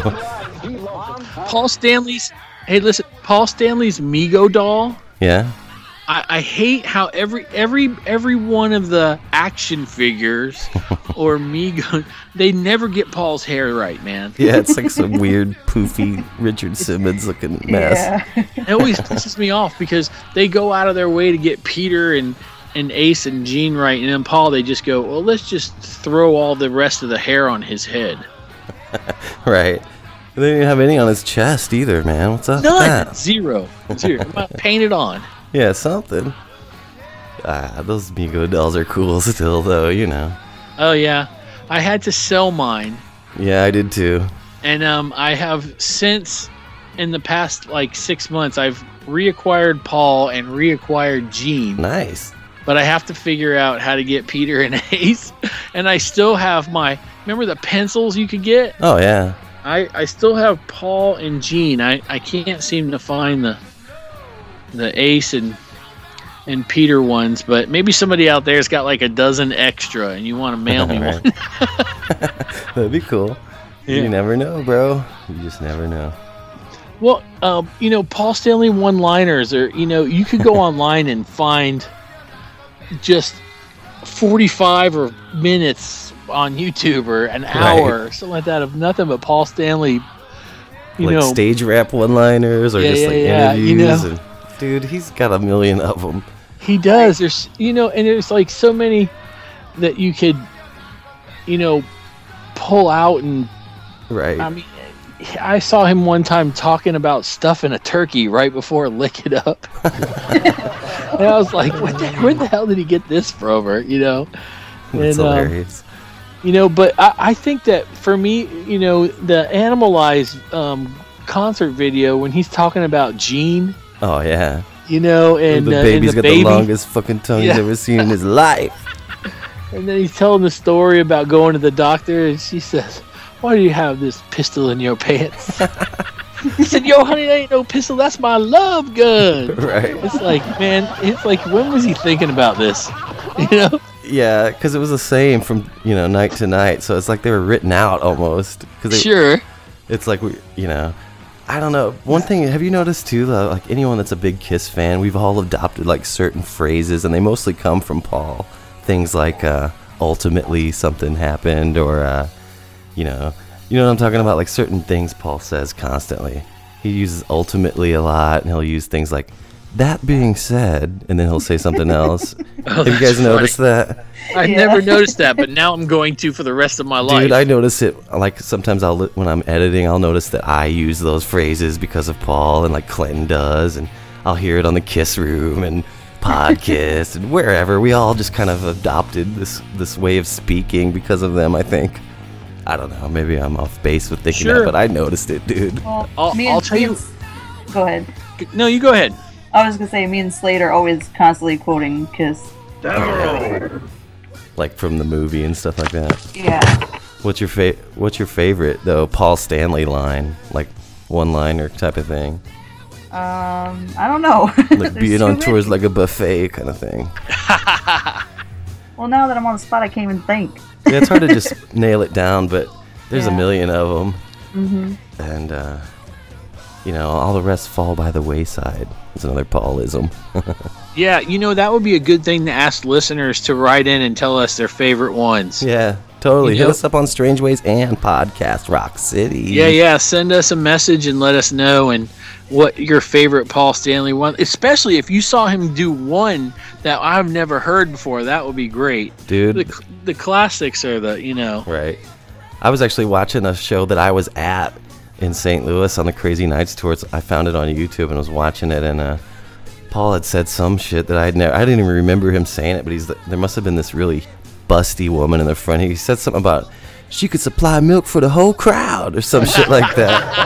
Paul Stanley's. Hey, listen, Paul Stanley's Mego doll. Yeah? I, I hate how every every every one of the action figures or Mego, they never get Paul's hair right, man. Yeah, it's like some weird, poofy Richard Simmons looking mess. Yeah. It always pisses me off because they go out of their way to get Peter and, and Ace and Gene right, and then Paul, they just go, well, let's just throw all the rest of the hair on his head. Right. They didn't have any on his chest either, man. What's up with None. that? Zero. Zero. Painted on. Yeah, something. Ah, those Mego dolls are cool still, though, you know. Oh, yeah. I had to sell mine. Yeah, I did too. And um, I have since, in the past like six months, I've reacquired Paul and reacquired Gene. Nice. But I have to figure out how to get Peter and Ace. And I still have my, remember the pencils you could get? Oh, yeah. I, I still have Paul and Gene. I, I can't seem to find the the Ace and and Peter ones, but maybe somebody out there's got like a dozen extra and you want to mail me Right. one. That'd be cool. Yeah. You never know, bro. You just never know. Well, um, you know, Paul Stanley one-liners, or you know, you could go online and find just forty-five or minutes on YouTube or an hour or something like that of nothing but Paul Stanley. You like know, stage rap one-liners or Yeah, just yeah, like yeah, you interviews. know. And, dude, he's got a million of them. he does. There's, you know, and there's like so many that you could, you know, pull out and Right. I mean, I saw him one time talking about stuffing a turkey right before Lick It Up. And I was like, what the, where the hell did he get this from? Or, you know? That's and, um, hilarious. You know, but I, I think that for me, you know, the Animalize um, concert video when he's talking about Gene, Oh yeah. you know, and the uh, baby's and the got baby, the longest fucking tongue Yeah. he's ever seen in his life. and then he's telling the story about going to the doctor, and she says, "Why do you have this pistol in your pants?" He said, "Yo, honey, that ain't no pistol. That's my love gun." Right. It's like, man, it's like, when was he thinking about this? You know? Yeah, because it was the same from, you know, night to night. So it's like they were written out almost. Cause they, Sure. It's like, we, you know, I don't know. One thing, have you noticed too, though, like anyone that's a big Kiss fan, we've all adopted like certain phrases, and they mostly come from Paul. Things like, uh, ultimately something happened, or, uh, you know, you know what I'm talking about? Like certain things Paul says constantly. He uses ultimately a lot, and he'll use things like, that being said, and then he'll say something else. Oh, Have you that's guys funny. noticed that? I Yeah. never noticed that, but now I'm going to for the rest of my life. Dude, I notice it. Like sometimes I'll li- when I'm editing, I'll notice that I use those phrases because of Paul, and like Clinton does, and I'll hear it on the Kiss Room and podcast and wherever. We all just kind of adopted this this way of speaking because of them. I think. I don't know. Maybe I'm off base with thinking Sure. that, but I noticed it, dude. Well, I'll- me I'll and, tell me you- and S- Go ahead. No, you go ahead. I was gonna say, me and Slade are always constantly quoting Kiss. Like from the movie and stuff like that. Yeah. What's your fa- What's your favorite though? Paul Stanley line, like one liner type of thing, Um, I don't know. like There's being too on many. tours like a buffet kind of thing. Well, now that I'm on the spot, I can't even think. Yeah, it's hard to just nail it down, but there's a Yeah. million of them, Mm-hmm. and uh, you know, all the rest fall by the wayside. It's another Paulism. Yeah, you know, that would be a good thing to ask listeners to write in and tell us their favorite ones. Yeah, totally. You Hit know- us up on Strange Ways and Podcast Rock City. Yeah, yeah. Send us a message and let us know and what your favorite Paul Stanley one, especially if you saw him do one that I've never heard before. That would be great. dude. The the classics are the, you know. Right. I was actually watching a show that I was at in Saint Louis on the Crazy Nights tour. It's- I found it on YouTube and was watching it, and uh, Paul had said some shit that I'd never. I didn't even remember him saying it, but he's there must have been this really busty woman in the front. He said something about she could supply milk for the whole crowd or some shit like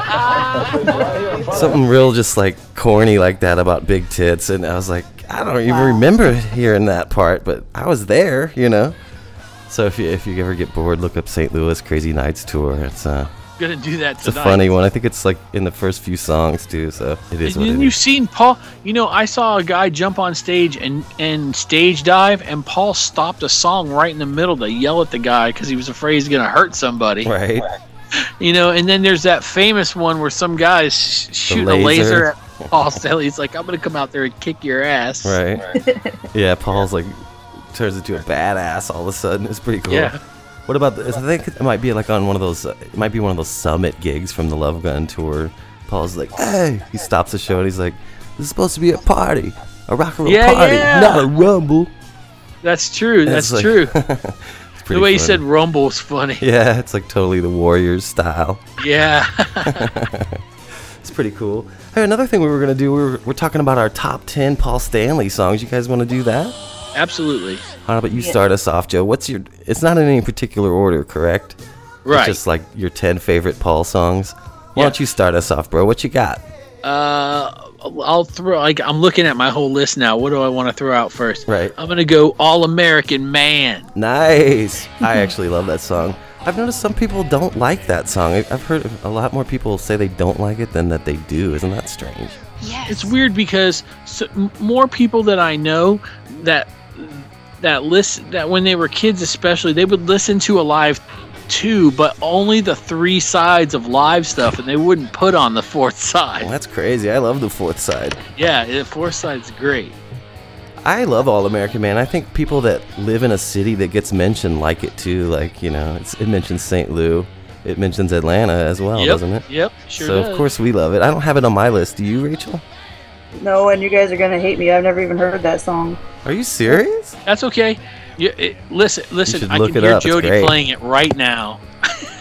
that. Something real just like corny like that about big tits, and I was like, I don't even Wow. remember hearing that part, but I was there, you know. So if you if you ever get bored, look up Saint Louis Crazy Nights tour. It's uh Gonna do that it's a tonight. funny one. I think it's like in the first few songs too. So it is what And it you've is. seen Paul. You know, I saw a guy jump on stage and and stage dive, and Paul stopped a song right in the middle to yell at the guy because he was afraid he's gonna hurt somebody. Right. You know, and then there's that famous one where some guy's sh- shooting a laser laser. at Paul Stanley. He's like, "I'm gonna come out there and kick your ass." Right. Yeah. Paul's like turns into a badass all of a sudden. It's pretty cool. Yeah. What about this? I think it might be like on one of those. Uh, it might be one of those summit gigs from the Love Gun tour. Paul's like, hey, he stops the show and he's like, this is supposed to be a party, a rock and roll Yeah, party, yeah. not a rumble. That's true. And That's it's like- true. It's pretty The way he funny. said "rumble" is funny. Yeah, it's like totally the Warriors style. Yeah. It's pretty cool. Hey, another thing we were gonna do, we were, we're talking about our top ten Paul Stanley songs. You guys want to do that? Absolutely. How about you Yeah. start us off, Joe? What's your? It's not in any particular order, correct? Right. It's just like your ten favorite Paul songs. Why Yeah. don't you start us off, bro? What you got? Uh, I'll throw. Like, I'm looking at my whole list now. What do I want to throw out first? Right. I'm gonna go All American Man. Nice. I actually love that song. I've noticed some people don't like that song. I- I've heard a lot more people say they don't like it than that they do. Isn't that strange? Yes. It's weird because so, m- more people that I know that that listen that when they were kids, especially, they would listen to Alive two, but only the three sides of live stuff, and they wouldn't put on the fourth Well, side. that's crazy. I love the fourth side. Yeah, the fourth side's great. I love All American Man. I think people that live in a city that gets mentioned like it too. Like, you know, it's, it mentions Saint Lou. It mentions Atlanta as well, yep, doesn't it? Yep, sure so, does. of course, we love it. I don't have it on my list. Do you, Rachel? No, and you guys are gonna hate me. I've never even heard that song. Are you serious? That's okay. You, it, listen, listen. should I look can it hear up. It's Jody great. playing it right now.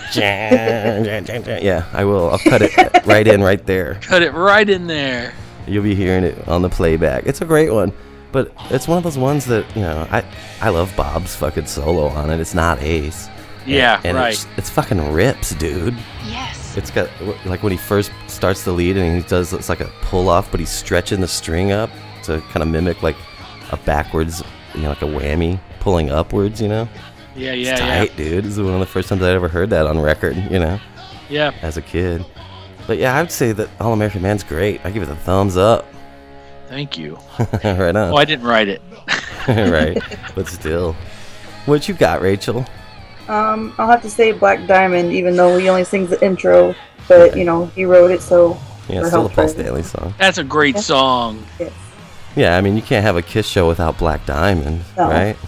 Yeah, I will. I'll cut it right in right there. Cut it right in there. You'll be hearing it on the playback. It's a great one, but it's one of those ones that, you know, I I love Bob's fucking solo on it. It's not Ace. Yeah, and, and right. It's, it's fucking rips, dude. Yes. It's got, like, when he first starts the lead and he does, it's like a pull off, but he's stretching the string up to kind of mimic like a backwards, you know, like a whammy pulling upwards, you know? Yeah, yeah, It's tight, yeah. dude. This is one of the first times I ever heard that on record, you know, Yeah. as a kid. But yeah, I would say that All American Man's great. I give it a thumbs up. Thank you. Right on. Oh, I didn't write it. Right. But still. What you got, Rachel? Um, I'll have to say Black Diamond, even though he only sings the intro, but Okay. you know he wrote it, so Yeah, for still a help Paul for- Stanley song. That's a great song. Yes. Yeah, I mean, you can't have a Kiss show without Black Diamond, No. right?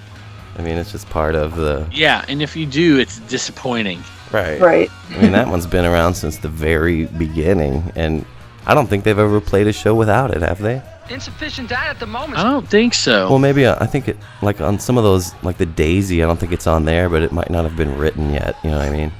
I mean, it's just part of the... Yeah, and if you do, it's disappointing. Right. Right. I mean, that one's been around since the very beginning, and I don't think they've ever played a show without it, have they? Insufficient data at the moment. I don't think so. Well, maybe, uh, I think it, like, on some of those, like the Daisy, I don't think it's on there, but it might not have been written yet, you know what I mean?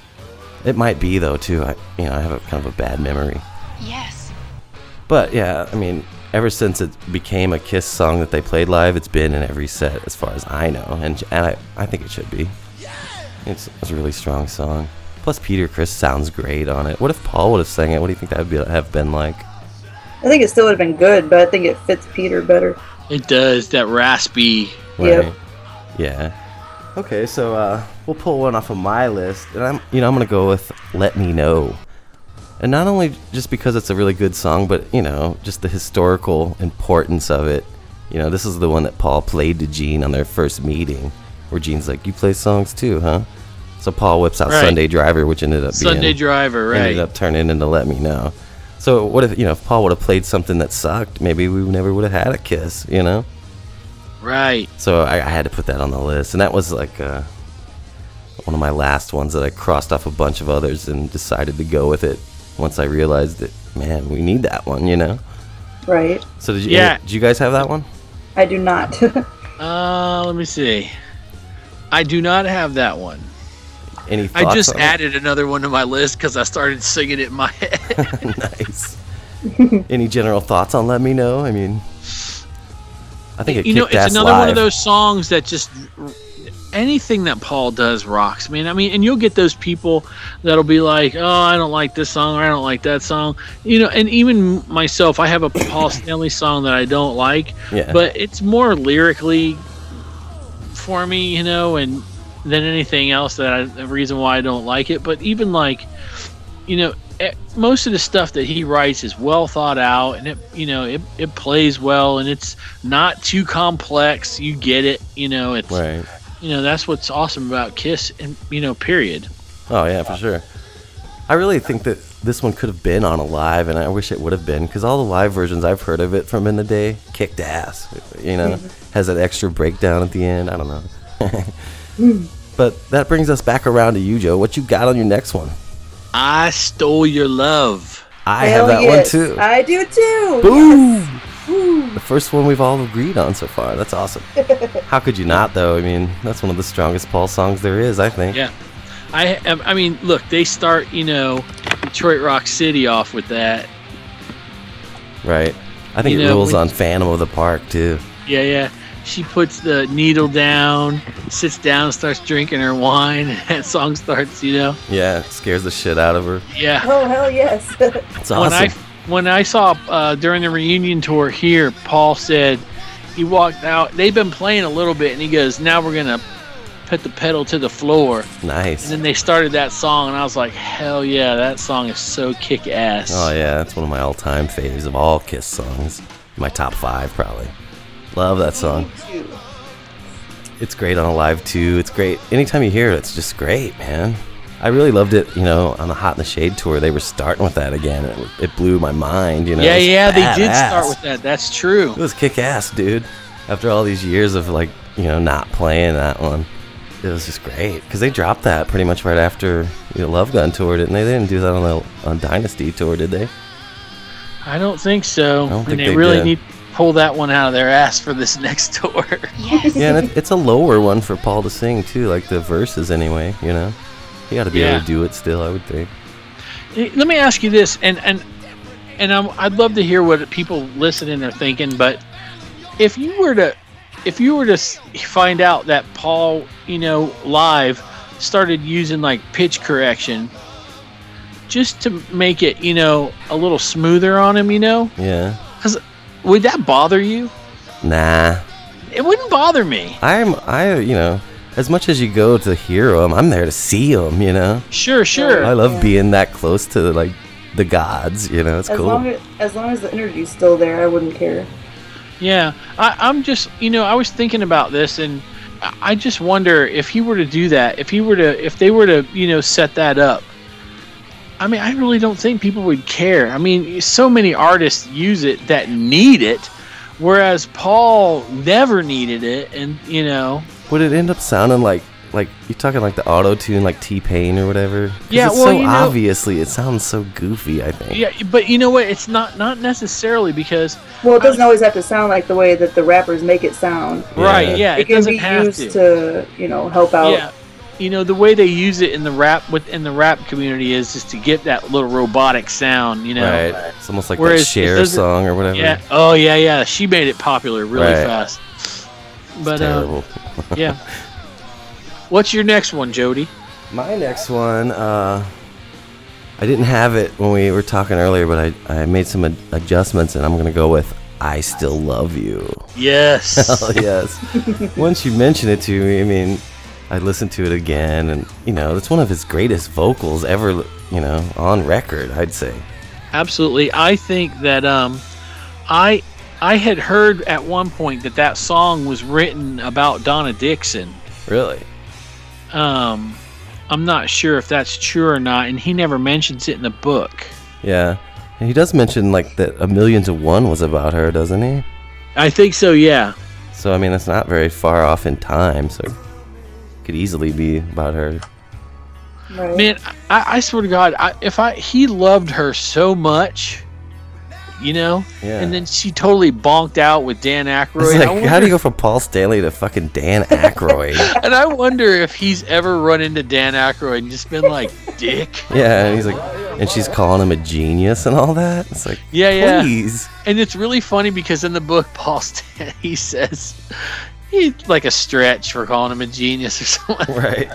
It might be, though, too. I, you know, I have a kind of a bad memory. Yes. But, yeah, I mean, ever since it became a Kiss song that they played live, it's been in every set, as far as I know, and, and I, I think it should be. It's, it's a really strong song. Plus, Peter Criss sounds great on it. What if Paul would have sang it? What do you think that would be, have been like? I think it still would have been good, but I think it fits Peter better. It does, that raspy. Yep. Right. Yeah. Okay, so uh, we'll pull one off of my list, and I'm, you know, I'm gonna go with "Let Me Know," and not only just because it's a really good song, but you know, just the historical importance of it. You know, this is the one that Paul played to Gene on their first meeting, where Gene's like, "You play songs too, huh?" So Paul whips out Right. "Sunday Driver," which ended up Sunday being, Driver, right. ended up turning into "Let Me Know." So what if, you know, if Paul would have played something that sucked, maybe we never would have had a Kiss, you know? Right. So I, I had to put that on the list, and that was like uh, one of my last ones that I crossed off a bunch of others and decided to go with it once I realized that, man, we need that one, you know? Right. So did you? Yeah. Did you guys have that one? I do not. Uh, let me see. I do not have that one. Any thoughts I just on it? added another one to my list because I started singing it in my head. Nice. Any general thoughts on "Let Me Know"? I mean, I think it You know, kicked it's ass another one live. of those songs that just anything that Paul does rocks, man. I mean, and you'll get those people that'll be like, "Oh, I don't like this song, or I don't like that song," you know. And even myself, I have a Paul Stanley song that I don't like, Yeah. but it's more lyrically for me, you know, and than anything else that I, the reason why I don't like it. But even like, you know, eh, most of the stuff that he writes is well thought out, and it, you know, it, it plays well, and it's not too complex. You get it, you know. It's Right. you know, that's what's awesome about Kiss, and you know, period. Oh yeah, for sure. I really think that this one could have been on a live, and I wish it would have been, because all the live versions I've heard of it from in the day kicked ass. You know, has that extra breakdown at the end. I don't know. But that brings us back around to you, Joe. What you got on your next one? I Stole Your Love. I Hell have that yes. one too. I do too. Boom! The first one we've all agreed on so far. That's awesome. How could you not, though? I mean, that's one of the strongest Paul songs there is, I think. Yeah, I I mean, look, they start, you know, Detroit Rock City off with that. Right. I think You it know, rules when- on Phantom of the Park, too. Yeah, yeah. She puts the needle down, sits down, starts drinking her wine, and that song starts, you know. Yeah, it scares the shit out of her. Yeah. Oh hell yes. It's awesome. When I when I saw uh, during the reunion tour here, Paul said he walked out. They've been playing a little bit, and he goes, "Now we're gonna put the pedal to the floor." Nice. And then they started that song, and I was like, "Hell yeah, that song is so kick ass." Oh, yeah, that's one of my all-time faves of all Kiss songs. My top five, probably. Love that song. It's great on a live, too. It's great. Anytime you hear it, it's just great, man. I really loved it, you know, on the Hot in the Shade tour. They were starting with that again. It, it blew my mind, you know. Yeah, It was yeah, they did badass. start with that. That's true. It was kick-ass, dude. After all these years of, like, you know, not playing that one, it was just great. Because they dropped that pretty much right after the Love Gun tour, didn't they? They didn't do that on the on Dynasty tour, did they? I don't think so. I don't and think they, they really did. need to pull that one out of their ass for this next tour. Yes. Yeah, and it, it's a lower one for Paul to sing, too, like the verses anyway, you know? He ought to be Yeah. able to do it still, I would think. Eh, Let me ask you this, and and and I'm, I'd love to hear what people listening are thinking. But if you were to, if you were to s- find out that Paul, you know, live started using like pitch correction, just to make it, you know, a little smoother on him, you know, Yeah. would that bother you? Nah. It wouldn't bother me. I'm, I, you know, as much as you go to hear him, I'm there to see him, you know? Sure, sure. I love Yeah. being that close to, like, the gods, you know? It's As cool. long as, as long as the energy's still there, I wouldn't care. Yeah, I, I'm just, you know, I was thinking about this, and I I just wonder if he were to do that, if he were to, if they were to, you know, set that up. I mean, I really don't think people would care. I mean, so many artists use it that need it, whereas Paul never needed it, and you know. Would it end up sounding like, like, you're talking like the auto-tune, like T-Pain or whatever? 'Cause Yeah, it's well, so you know- obviously, it sounds so goofy, I think. Yeah, but you know what? It's not not necessarily because Well, it doesn't always have to sound like the way that the rappers make it sound. Yeah. right, yeah, it, it, can doesn't be have used to. to, you know, help out. Yeah, you know the way they use it in the rap within the rap community is just to get that little robotic sound, you know. Right. It's almost like Whereas that it Cher doesn't- song or whatever. Yeah. Oh yeah, yeah. She made it popular really Right. fast. But uh, Terrible. yeah. What's your next one, Jody? My next one, uh, I didn't have it when we were talking earlier, but I, I made some ad- adjustments, and I'm going to go with I Still Love You. Yes. Oh, yes. Once you mention it to me, I mean, I listened to it again, and, you know, it's one of his greatest vocals ever, you know, on record, I'd say. Absolutely. I think that um, I I had heard at one point that that song was written about Donna Dixon. Really? Um, I'm not sure if that's true or not, and he never mentions it in the book. Yeah. And he does mention, like, that A Million to One was about her, doesn't he? I think so. Yeah. So, I mean, it's not very far off in time, so it could easily be about her. Right. Man, I, I swear to God, I, if I he loved her so much, you know, Yeah. and then she totally bonked out with Dan Aykroyd. It's I like, wonder, how do you go from Paul Stanley to fucking Dan Aykroyd? and I wonder if he's ever run into Dan Aykroyd and just been like, "Dick." Yeah, and he's like, and she's calling him a genius and all that. It's like, Yeah, yeah. please. And it's really funny because in the book, Paul Stan he says he's like a stretch for calling him a genius or something. Right.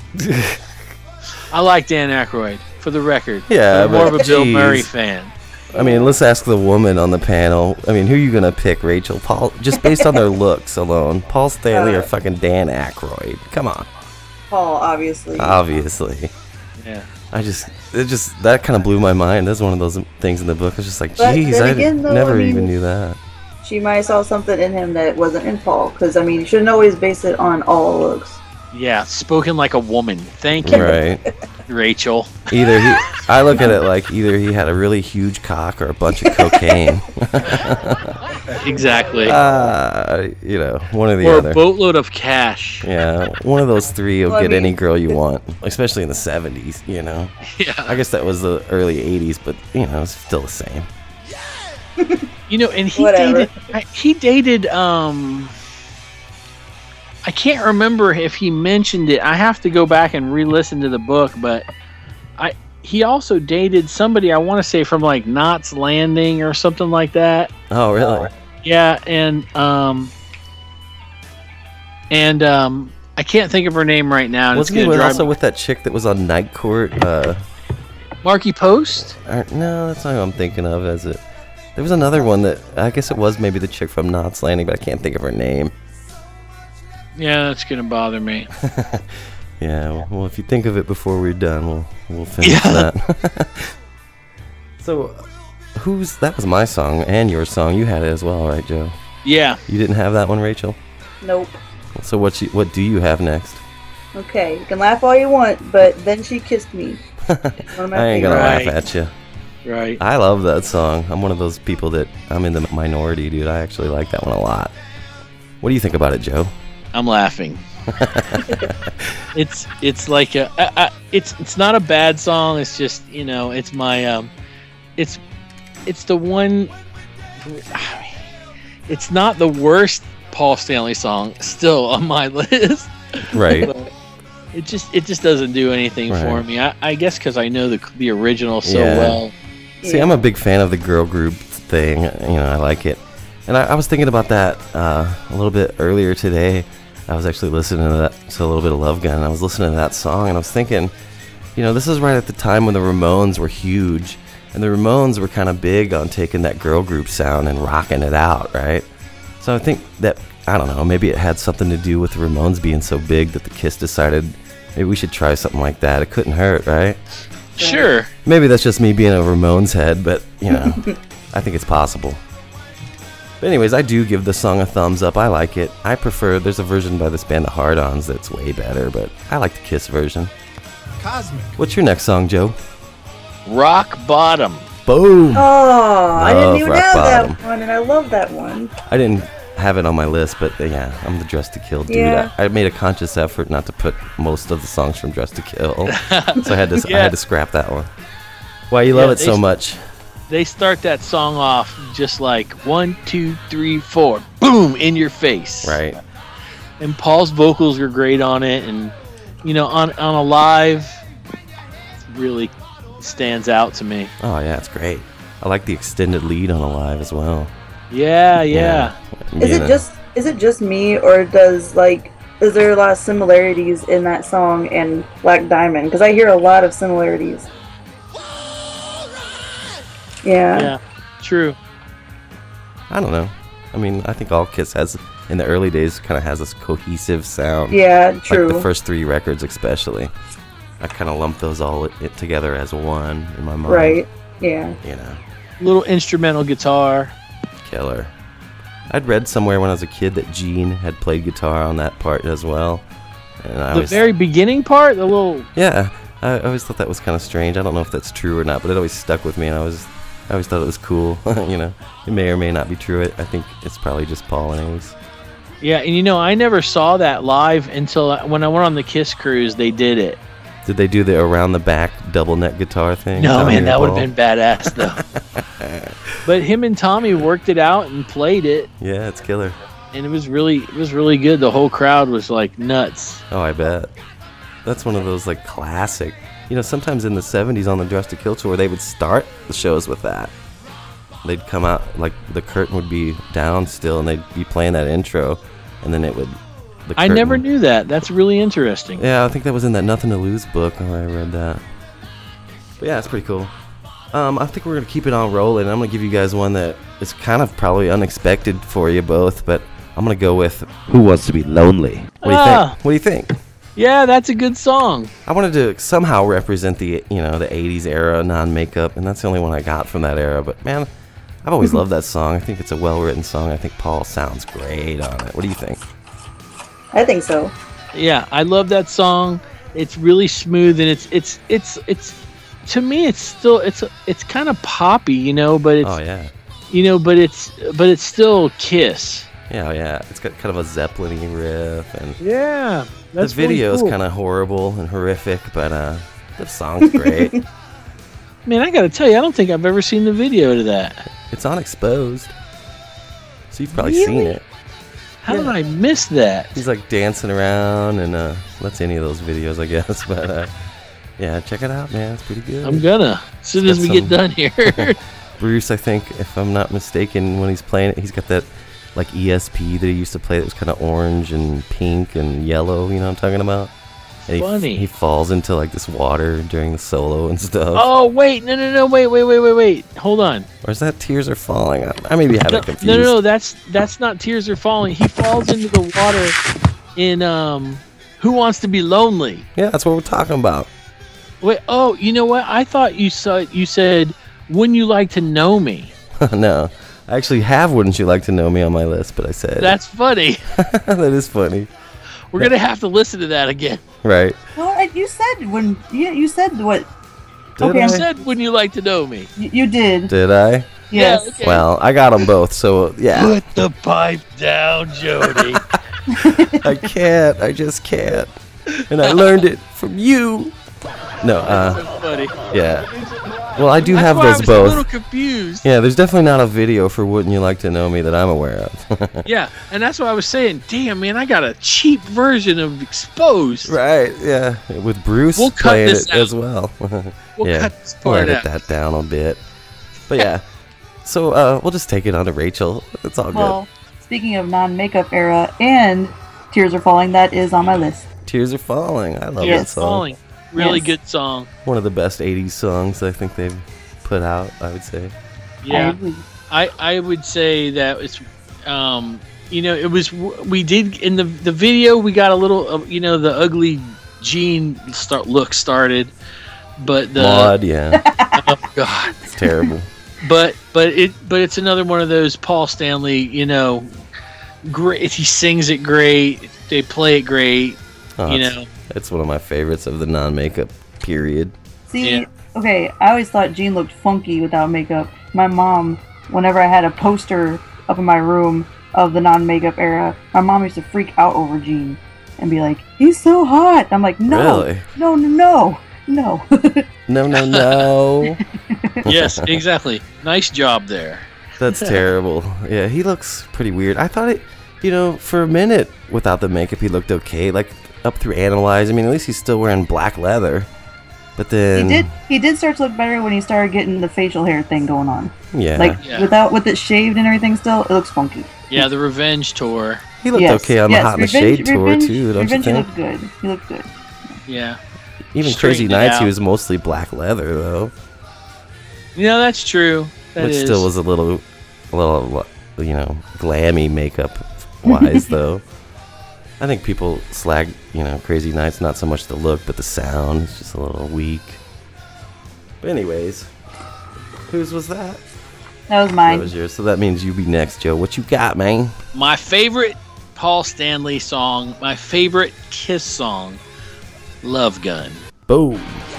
I like Dan Aykroyd, for the record. Yeah, I'm more but of a Bill geez. Murray fan. I mean, let's ask the woman on the panel. I mean, who are you gonna pick, Rachel? Paul, just based on their looks alone, Paul Stanley Uh, or fucking Dan Aykroyd? Come on, Paul, obviously. obviously. Yeah. I just, it just that kind of blew my mind. That's one of those things in the book. It's just like, But geez, then I again, though, never I mean- even knew that. She might have saw something in him that wasn't in Paul. Because, I mean, you shouldn't always base it on all looks. Yeah, spoken like a woman. Thank you, Right. Rachel. Either he, I look at it like either he had a really huge cock or a bunch of cocaine. Exactly. uh, you know, one or the or other. a boatload of cash. Yeah, one of those three will Well, I get mean- any girl you want, especially in the seventies, you know. Yeah. I guess that was the early eighties, but, you know, it's still the same. You know, and he Whatever. dated. I- He dated. Um, I can't remember if he mentioned it. I have to go back and re-listen to the book, but I he also dated somebody. I want to say from like Knots Landing or something like that. Oh, really? Yeah, and um, and um, I can't think of her name right now. And Wasn't it's he gonna with, drive also me- with that chick that was on Night Court? Uh, Marky Post? or, no, that's not who I'm thinking of, is it? There was another one that, I guess it was maybe the chick from Knots Landing, but I can't think of her name. Yeah, that's gonna bother me. Yeah, well, well, if you think of it before we're done, we'll we'll finish Yeah. that. So, who's that was my song and your song. You had it as well, right, Joe? Yeah. You didn't have that one, Rachel. Nope. So what? You, what do you have next? Okay, you can laugh all you want, but Then She Kissed Me. It's one of my I ain't gonna favorites. Right. laugh at you. Right. I love that song. I'm one of those people that I'm in the minority, dude. I actually like that one a lot. What do you think about it, Joe? I'm laughing. it's it's like a I, I, it's it's not a bad song. It's just you know it's my um, it's it's the one. It's not the worst Paul Stanley song still on my list. Right. But, it just it just doesn't do anything Right. for me. I, I guess because I know the the original so Yeah. well. See, I'm a big fan of the girl group thing. You know, I like it. And I, I was thinking about that uh, a little bit earlier today. I was actually listening to that to a little bit of Love Gun. And I was listening to that song, and I was thinking, you know, this is right at the time when the Ramones were huge, and the Ramones were kind of big on taking that girl group sound and rocking it out, right? So I think that, I don't know, maybe it had something to do with the Ramones being so big that the Kiss decided maybe we should try something like that. It couldn't hurt, right? Sure. Maybe that's just me being a Ramones head, but, you know, I think it's possible. But anyways, I do give the song a thumbs up. I like it. I prefer, there's a version by this band, the Hard-Ons, that's way better, but I like the Kiss version. Cosmic. What's your next song, Joe? Rock Bottom. Boom! Oh, I didn't Love even Rock have Bottom. that one, and I love that one. I didn't have it on my list, but uh, yeah, I'm the Dress to Kill dude. Yeah. I, I made a conscious effort not to put most of the songs from Dress to Kill, so I had to I Yeah. had to scrap that one. Why you love Yeah, it they so s- much? They start that song off just like one, two, three, four, boom, in your face. Right. And Paul's vocals are great on it, and you know, on on a live, it really stands out to me. Oh yeah, it's great. I like the extended lead on Alive as well. Yeah, yeah. Is Being it a- just is it just me, or does like is there a lot of similarities in that song and Black Diamond? Because I hear a lot of similarities. Yeah. Yeah, true. I don't know. I mean, I think all Kiss has in the early days kind of has this cohesive sound. Yeah, true. Like the first three records, especially. I kind of lump those all it together as one in my mind. Right. Yeah. You know, Little instrumental guitar. killer. I'd read somewhere when I was a kid that Gene had played guitar on that part as well. And I The always, very beginning part, the little yeah, I I always thought that was kind of strange. I don't know if that's true or not, but it always stuck with me, and I was, I always thought it was cool. You know, it may or may not be true. I think it's probably just Paul, anyways. yeah, and you know, I never saw that live until I- when I went on the Kiss cruise. They did it. Did they do the around the back double neck guitar thing? No, Tommy man, and that would have Paul? been badass though. But him and Tommy worked it out and played it, Yeah, it's killer. and it was really, it was really good. The whole crowd was like nuts. Oh, I bet. That's one of those like classic. You know, sometimes in the seventies on the Dress to Kill tour, they would start the shows with that. They'd come out like the curtain would be down still, and they'd be playing that intro, and then it would. The I never curtain- knew that. That's really interesting. Yeah, I think that was in that Nothing to Lose book where I read that. But yeah, it's pretty cool. Um, I think we're gonna keep it on rolling. I'm gonna give you guys one that is kind of probably unexpected for you both, but I'm gonna go with Who Wants to Be Lonely. What do you Ah. think? What do you think? Yeah, that's a good song. I wanted to somehow represent the you know the eighties era non-makeup, and that's the only one I got from that era. But man, I've always loved that song. I think it's a well-written song. I think Paul sounds great on it. What do you think? I think so. Yeah, I love that song. It's really smooth, and it's it's it's it's to me it's still it's it's kind of poppy, you know, but it's Oh yeah, you know, but it's but it's still Kiss. yeah, yeah. It's got kind of a Zeppelin-y riff, and Yeah, that's the video really is cool. kind of horrible and horrific, but uh, the song's great. Man, I gotta tell you, I don't think I've ever seen the video to that. It's on Exposed, so you've probably seen Really? it. How did Yeah. I miss that? He's like dancing around, and uh, that's any of those videos, I guess. But uh, yeah, check it out, man. It's pretty good. I'm gonna as soon It's as we got get some- done here. Bruce, I think, if I'm not mistaken, when he's playing it, he's got that like E S P that he used to play that was kind of orange and pink and yellow. You know what I'm talking about? And he, Funny. he falls into like this water during the solo and stuff. Oh wait, no, no, no, wait, wait, wait, wait, wait. Hold on. Or is that Tears Are Falling? I, I maybe had No, it confused. no, no, no, that's that's not Tears Are Falling. He falls into the water in um, Who Wants to Be Lonely? Yeah, that's what we're talking about. Wait, oh, you know what? I thought you said you said, "Wouldn't you like to know me?" No, I actually have Wouldn't You Like to Know Me on my list, but I said That's funny. that is funny, We're gonna have to listen to that again. right? Well, I- you said when you you said what Did Okay, I? I'm You said, "Wouldn't you like to know me?" you, you did. Did I? Yes. Yeah, okay. Well, I got them both, so yeah. Put the pipe down, Jody. I can't. I just can't. And I learned it from you. No, uh, Funny. yeah. Well, I do That's have why I those was both. a little confused. Yeah, there's definitely not a video for Wouldn't You Like to Know Me that I'm aware of. Yeah, and that's what I was saying. Damn, man, I got a cheap version of Exposed. Right, yeah. With Bruce We'll cut playing this it out. as well. We'll yeah, cut this we'll part edit out. that down a bit. But yeah, so uh, we'll just take it on to Rachel. It's all Well, speaking of non-makeup era and Tears Are Falling, that is on my list. good. Tears Are Falling. I love Yes. that song. Falling. Really Yes. good song. One of the best eighties songs I think they've put out, I would say. I Yeah, agree. I, I would say that it's, um, you know, it was, we did, in the, the video, we got a little, uh, you know, the ugly Gene start look started, but the, Maud, yeah. oh God. It's terrible. But but it but it's another one of those Paul Stanley, you know, great. He sings it great. They play it great. Oh, you it's- know, It's one of my favorites of the non-makeup period. See, Yeah. okay, I always thought Gene looked funky without makeup. My mom, whenever I had a poster up in my room of the non-makeup era, my mom used to freak out over Gene and be like, "He's so hot." I'm like, "No, Really? no, no, no, no." No, no, no. yes, exactly. Nice job there. That's terrible. Yeah, he looks pretty weird. I thought it, you know, for a minute without the makeup, he looked okay. Like up through Analyze. I mean, at least he's still wearing black leather. But He then, did. He did start to look better when he started getting the facial hair thing going on. yeah, Like Yeah. without with it shaved and everything, still it looks funky. Yeah, the Revenge tour. he looked yes, okay on yes, the Hot in the Revenge- Shade tour Revenge- too, don't Revenge you he think? looked good. He looked good. Yeah. Even straightened Crazy it Nights, he out. was mostly black leather though, Yeah, that's true. That which is. still was a little, a little, you know, glammy makeup wise though. I think people slag, you know, Crazy Nights, not so much the look, but the sound is just a little weak. But anyways, whose was that? That was That mine. was yours. So that means you be next, Joe. What you got, man? My favorite Paul Stanley song, my favorite Kiss song, Love Gun. Boom.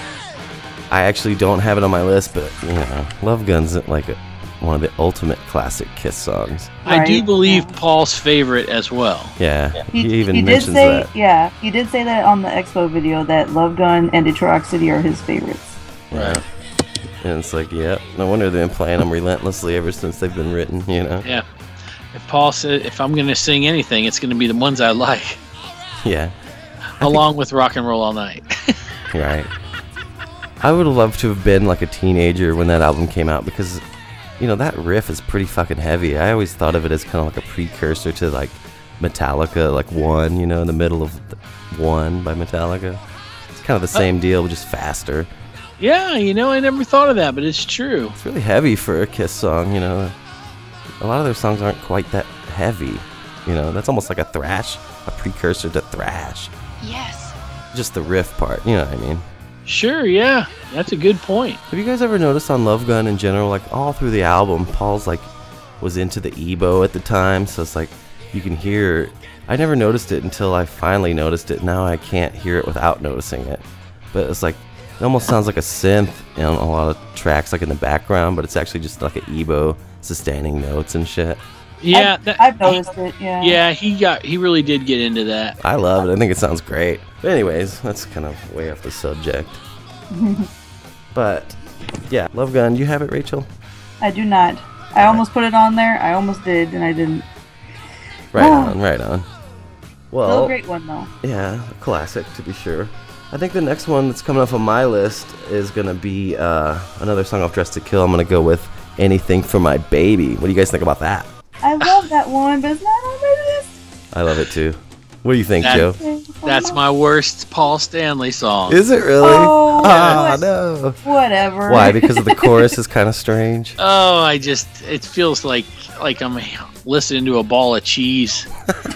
I actually don't have it on my list, but you know, Love Gun's like a, one of the ultimate classic Kiss songs. I do Right, believe yeah. Paul's favorite as well. Yeah, he, even he did mentions say, that. yeah, he did say that on the Expo video that Love Gun and Detroit Rock City are his favorites. Right. And it's like, yeah, no wonder they've been playing them relentlessly ever since they've been written. You know. Yeah. If Paul said, if I'm going to sing anything, it's going to be the ones I like, Yeah. along with Rock and Roll All Night. Right. I would love to have been like a teenager when that album came out because, you know, that riff is pretty fucking heavy. I always thought of it as kind of like a precursor to like Metallica, like One, you know, in the middle of the One by Metallica. It's kind of the same deal, just faster. Yeah, you know, I never thought of that, but it's true. It's really heavy for a Kiss song, you know. A lot of their songs aren't quite that heavy, you know. That's almost like a thrash, a precursor to thrash. Yes. Just the riff part, you know what I mean. Sure, yeah. That's a good point. Have you guys ever noticed on Love Gun in general, like all through the album, Paul's like was into the Ebo at the time, so it's like you can hear. I never noticed it until I finally noticed it. Now I can't hear it without noticing it. But it's like it almost sounds like a synth in a lot of tracks, like in the background, but it's actually just like an Ebo sustaining notes and shit. Yeah, I've, that, I've noticed it. Yeah. yeah, he got, he really did get into that. I love it. I think it sounds great. But anyways, that's kind of way off the subject. But yeah, Love Gun. You have it, Rachel? I do not. I almost put it on there. I almost did, and I didn't. Right Oh. on, right on. Still Well, a great one though. yeah, a classic to be sure. I think the next one that's coming up on my list is gonna be uh, another song off Dressed to Kill. I'm gonna go with Anything for My Baby. What do you guys think about that? I love that one, but it's not on my list. I love it too. What do you think, That- Joe? That's my worst Paul Stanley song. Is it really? Oh, Ah, what? no. Whatever. Why? Because of the chorus is kind of strange. Oh, I just, it feels like, like I'm listening to a ball of cheese.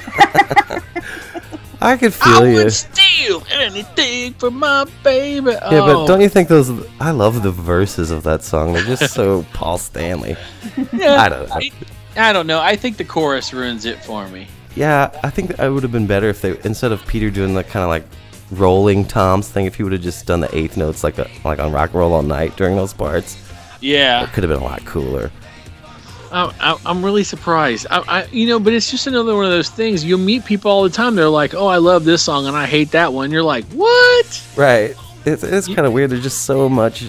I could feel I you. would steal anything for my baby. Yeah, Oh, but don't you think those? I love the verses of that song. They're just so Paul Stanley. yeah, I don't know. I, I don't know. I think the chorus ruins it for me. Yeah, I think that it would have been better if they, instead of Peter doing the kind of like rolling toms thing, if he would have just done the eighth notes like a, like on Rock and Roll All Night during those parts. Yeah. It could have been a lot cooler. I, I, I'm really surprised. I, I, you know, but it's just another one of those things. You'll meet people all the time. They're like, "Oh, I love this song, and I hate that one." You're like, "What?" Right. It's it's kind of weird. There's just so much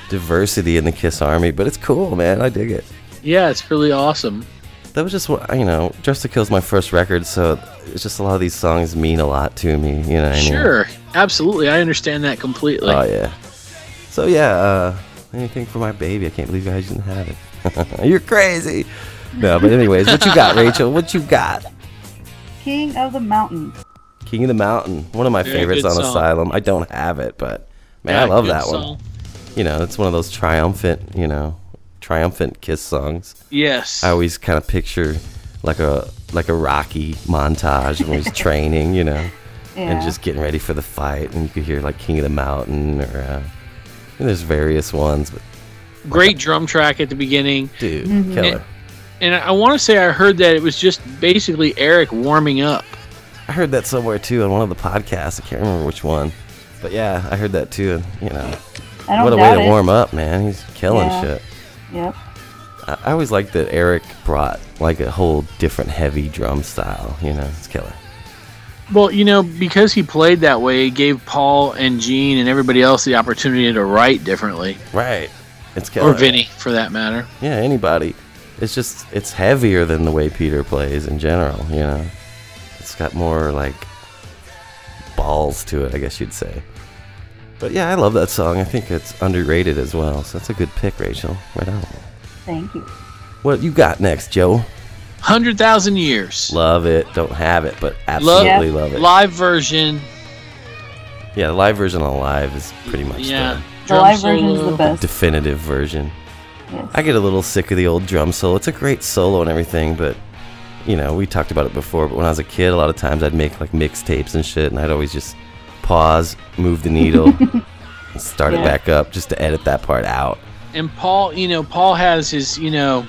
diversity in the Kiss Army, but it's cool, man. I dig it. Yeah, it's really awesome. That was just what, you know, Dressed to Kill's my first record, so it's just a lot of these songs mean a lot to me, you know what I mean? Sure, absolutely. I understand that completely. Oh, yeah. So, yeah, uh, anything for my baby. I can't believe you guys didn't have it. You're crazy. No, but anyways, what you got, Rachel? What you got? King of the Mountain. King of the Mountain. One of my Very favorites good on song. Asylum. I don't have it, but, man, Yeah, I love good that song. one. You know, it's one of those triumphant, you know, triumphant Kiss songs. Yes. I always kind of picture like a like a Rocky montage when he's training, you know, Yeah. and just getting ready for the fight. And you could hear like King of the Mountain, or uh, and there's various ones, but Great drum track at the beginning. dude, Mhm. killer. And I want to say I heard that it was just basically Eric warming up. I heard that somewhere too on one of the podcasts. I can't remember which one, but yeah, I heard that too. And you know, I don't what a way doubt to it. warm up, man. He's killing Yeah. shit. Yep. I, I always liked that Eric brought like a whole different heavy drum style. You know, it's killer. Well, you know, because he played that way, it gave Paul and Gene and everybody else the opportunity to write differently. Right. It's killer. Or Vinny, for that matter. Yeah, anybody. It's just, it's heavier than the way Peter plays in general, you know? It's got more, like, balls to it, I guess you'd say. But yeah, I love that song. I think it's underrated as well, so that's a good pick, Rachel. Right on. Thank you. What you got next, Joe? one hundred thousand Years. Love it. Don't have it, but absolutely love it. Live version. Yeah, the live version on Live is pretty much Yeah. the The Drum live version is solo. the best. definitive version. Yes. I get a little sick of the old drum solo. It's a great solo and everything, but you know, we talked about it before, but when I was a kid, a lot of times I'd make like mixtapes and shit, and I'd always just pause, move the needle, and start it Yeah. back up just to edit that part out. And Paul, you know, Paul has his, you know,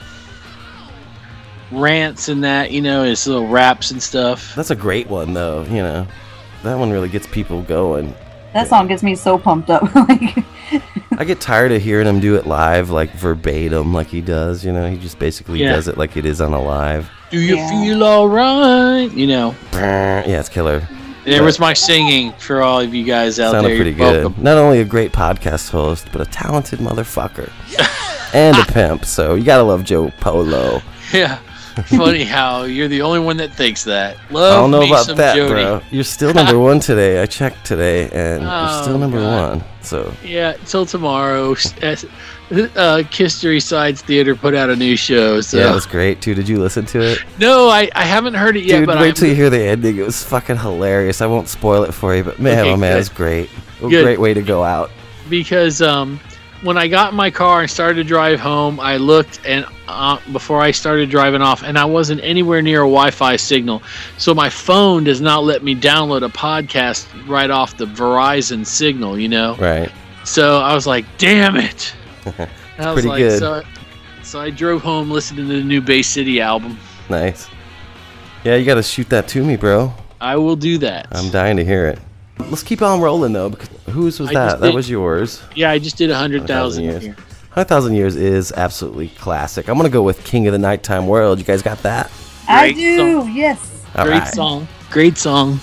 rants and that, you know, his little raps and stuff. That's a great one, though, you know. That one really gets people going. That song gets me so pumped up. Like, I get tired of hearing him do it live, like verbatim, like he does, you know. He just basically Yeah. does it like it is on a live. Do you Yeah. feel alright? You know, Yeah, it's killer. there was my singing for all of you guys out Sounded there. pretty You're good. welcome. Not only a great podcast host, but a talented motherfucker. And a pimp, so you gotta love Joe Polo. Yeah. Funny how you're the only one that thinks that. I Love don't know me about some that, Jody. bro. You're still number one today. I checked today, and you're Oh, still number God. one. So Yeah, till tomorrow. As- Uh, History Sides Theater put out a new show. So yeah, it was great too. Did you listen to it? no, I, I haven't heard it yet. Dude, but wait I'm, till you hear the ending. It was fucking hilarious. I won't spoil it for you, but man, Okay, oh man, good. it's great. A Good. great way to go out. because um, when I got in my car and started to drive home, I looked and uh, before I started driving off, and I wasn't anywhere near a Wi-Fi signal, so my phone does not let me download a podcast right off the Verizon signal. You know, Right. so I was like, "Damn it!" And I was pretty like, good. So, so I drove home listening to the new Bay City album. Nice. Yeah, you gotta shoot that to me, bro. I will do that. I'm dying to hear it. Let's keep on rolling though, because whose was I that? just That did- was yours. yeah, I just did a hundred thousand years. here. one hundred thousand Years is absolutely classic. I'm gonna go with King of the Nighttime World. You guys got that? I Great do. song. Yes. All Great right. song. Great song.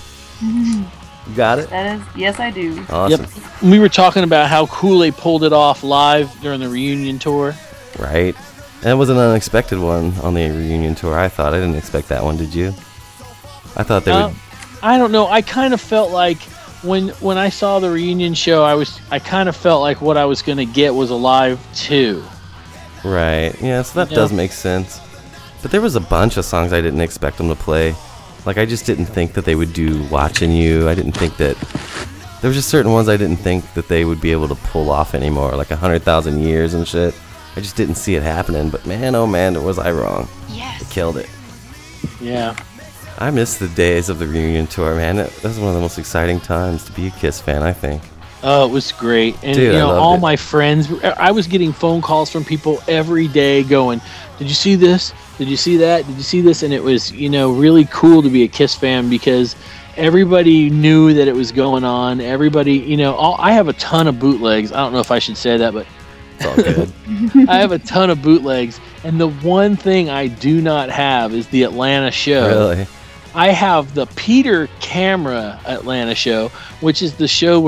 You got it? That is. Yes, I do. Awesome. Yep. We were talking about how cool they pulled it off live during the reunion tour. Right. And it was an unexpected one on the reunion tour, I thought. I didn't expect that one, did you? I thought they Uh, would... I don't know. I kind of felt like when when I saw the reunion show, I was I kind of felt like what I was going to get was a live too. Right. Yeah, so that You does know? make sense. But there was a bunch of songs I didn't expect them to play. Like, I just didn't think that they would do Watching You. I didn't think that... There was just certain ones I didn't think that they would be able to pull off anymore. Like one hundred thousand Years and shit. I just didn't see it happening. But man, oh man, was I wrong. Yes. They killed it. Yeah. I miss the days of the reunion tour, man. That that was one of the most exciting times to be a Kiss fan, I think. Oh, it was great. And Dude, you I know, loved all it. my friends, I was getting phone calls from people every day going, "Did you see this? Did you see that? Did you see this?" And it was, you know, really cool to be a Kiss fan because everybody knew that it was going on. Everybody, you know, all, I have a ton of bootlegs. I don't know if I should say that, but It's all good. I have a ton of bootlegs. And the one thing I do not have is the Atlanta show. Really? I have the Peter Camera Atlanta show, which is the show where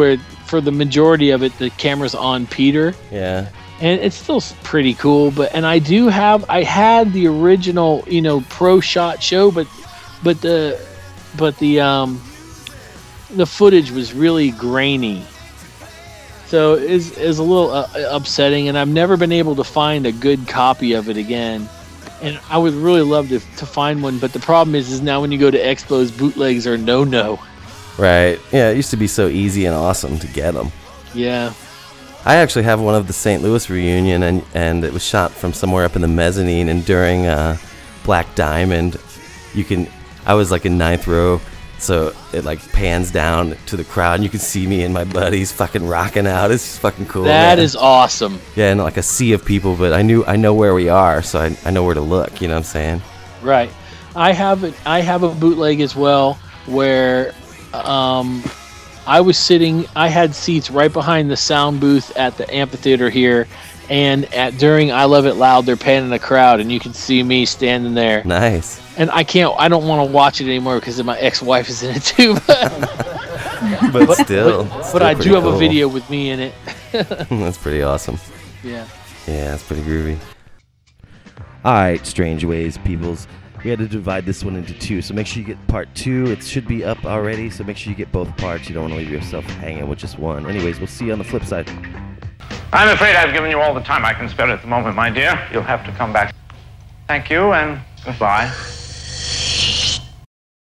for the majority of it, the camera's on Peter. Yeah. And it's still pretty cool, but and I do have I had the original, you know, pro shot show, but but the but the um the footage was really grainy, so is is a little uh, upsetting, and I've never been able to find a good copy of it again. And I would really love to to find one, but the problem is is now when you go to expos, bootlegs are no no. Right. Yeah, it used to be so easy and awesome to get them. Yeah. I actually have one of the Saint Louis reunion, and, and it was shot from somewhere up in the mezzanine. And during uh, Black Diamond, you can. I was like in ninth row, so it like pans down to the crowd, and you can see me and my buddies fucking rocking out. It's fucking cool. That man. is awesome. Yeah, and like a sea of people, but I knew I know where we are, so I I know where to look. You know what I'm saying? Right. I have it. I have a bootleg as well, where. Um, I was sitting, I had seats right behind the sound booth at the amphitheater here, and at during I Love It Loud, they're panning the crowd, and you can see me standing there. Nice. And I can't, I don't want to watch it anymore because my ex-wife is in it too. But, But still. but, still but I do pretty have cool. a video with me in it. That's pretty awesome. Yeah. Yeah, that's pretty groovy. Alright, Strange Ways, peoples. We had to divide this one into two, so make sure you get part two. It should be up already, so make sure you get both parts. You don't want to leave yourself hanging with just one. Anyways, we'll see you on the flip side. I'm afraid I've given you all the time I can spare at the moment, my dear. You'll have to come back. Thank you, and goodbye.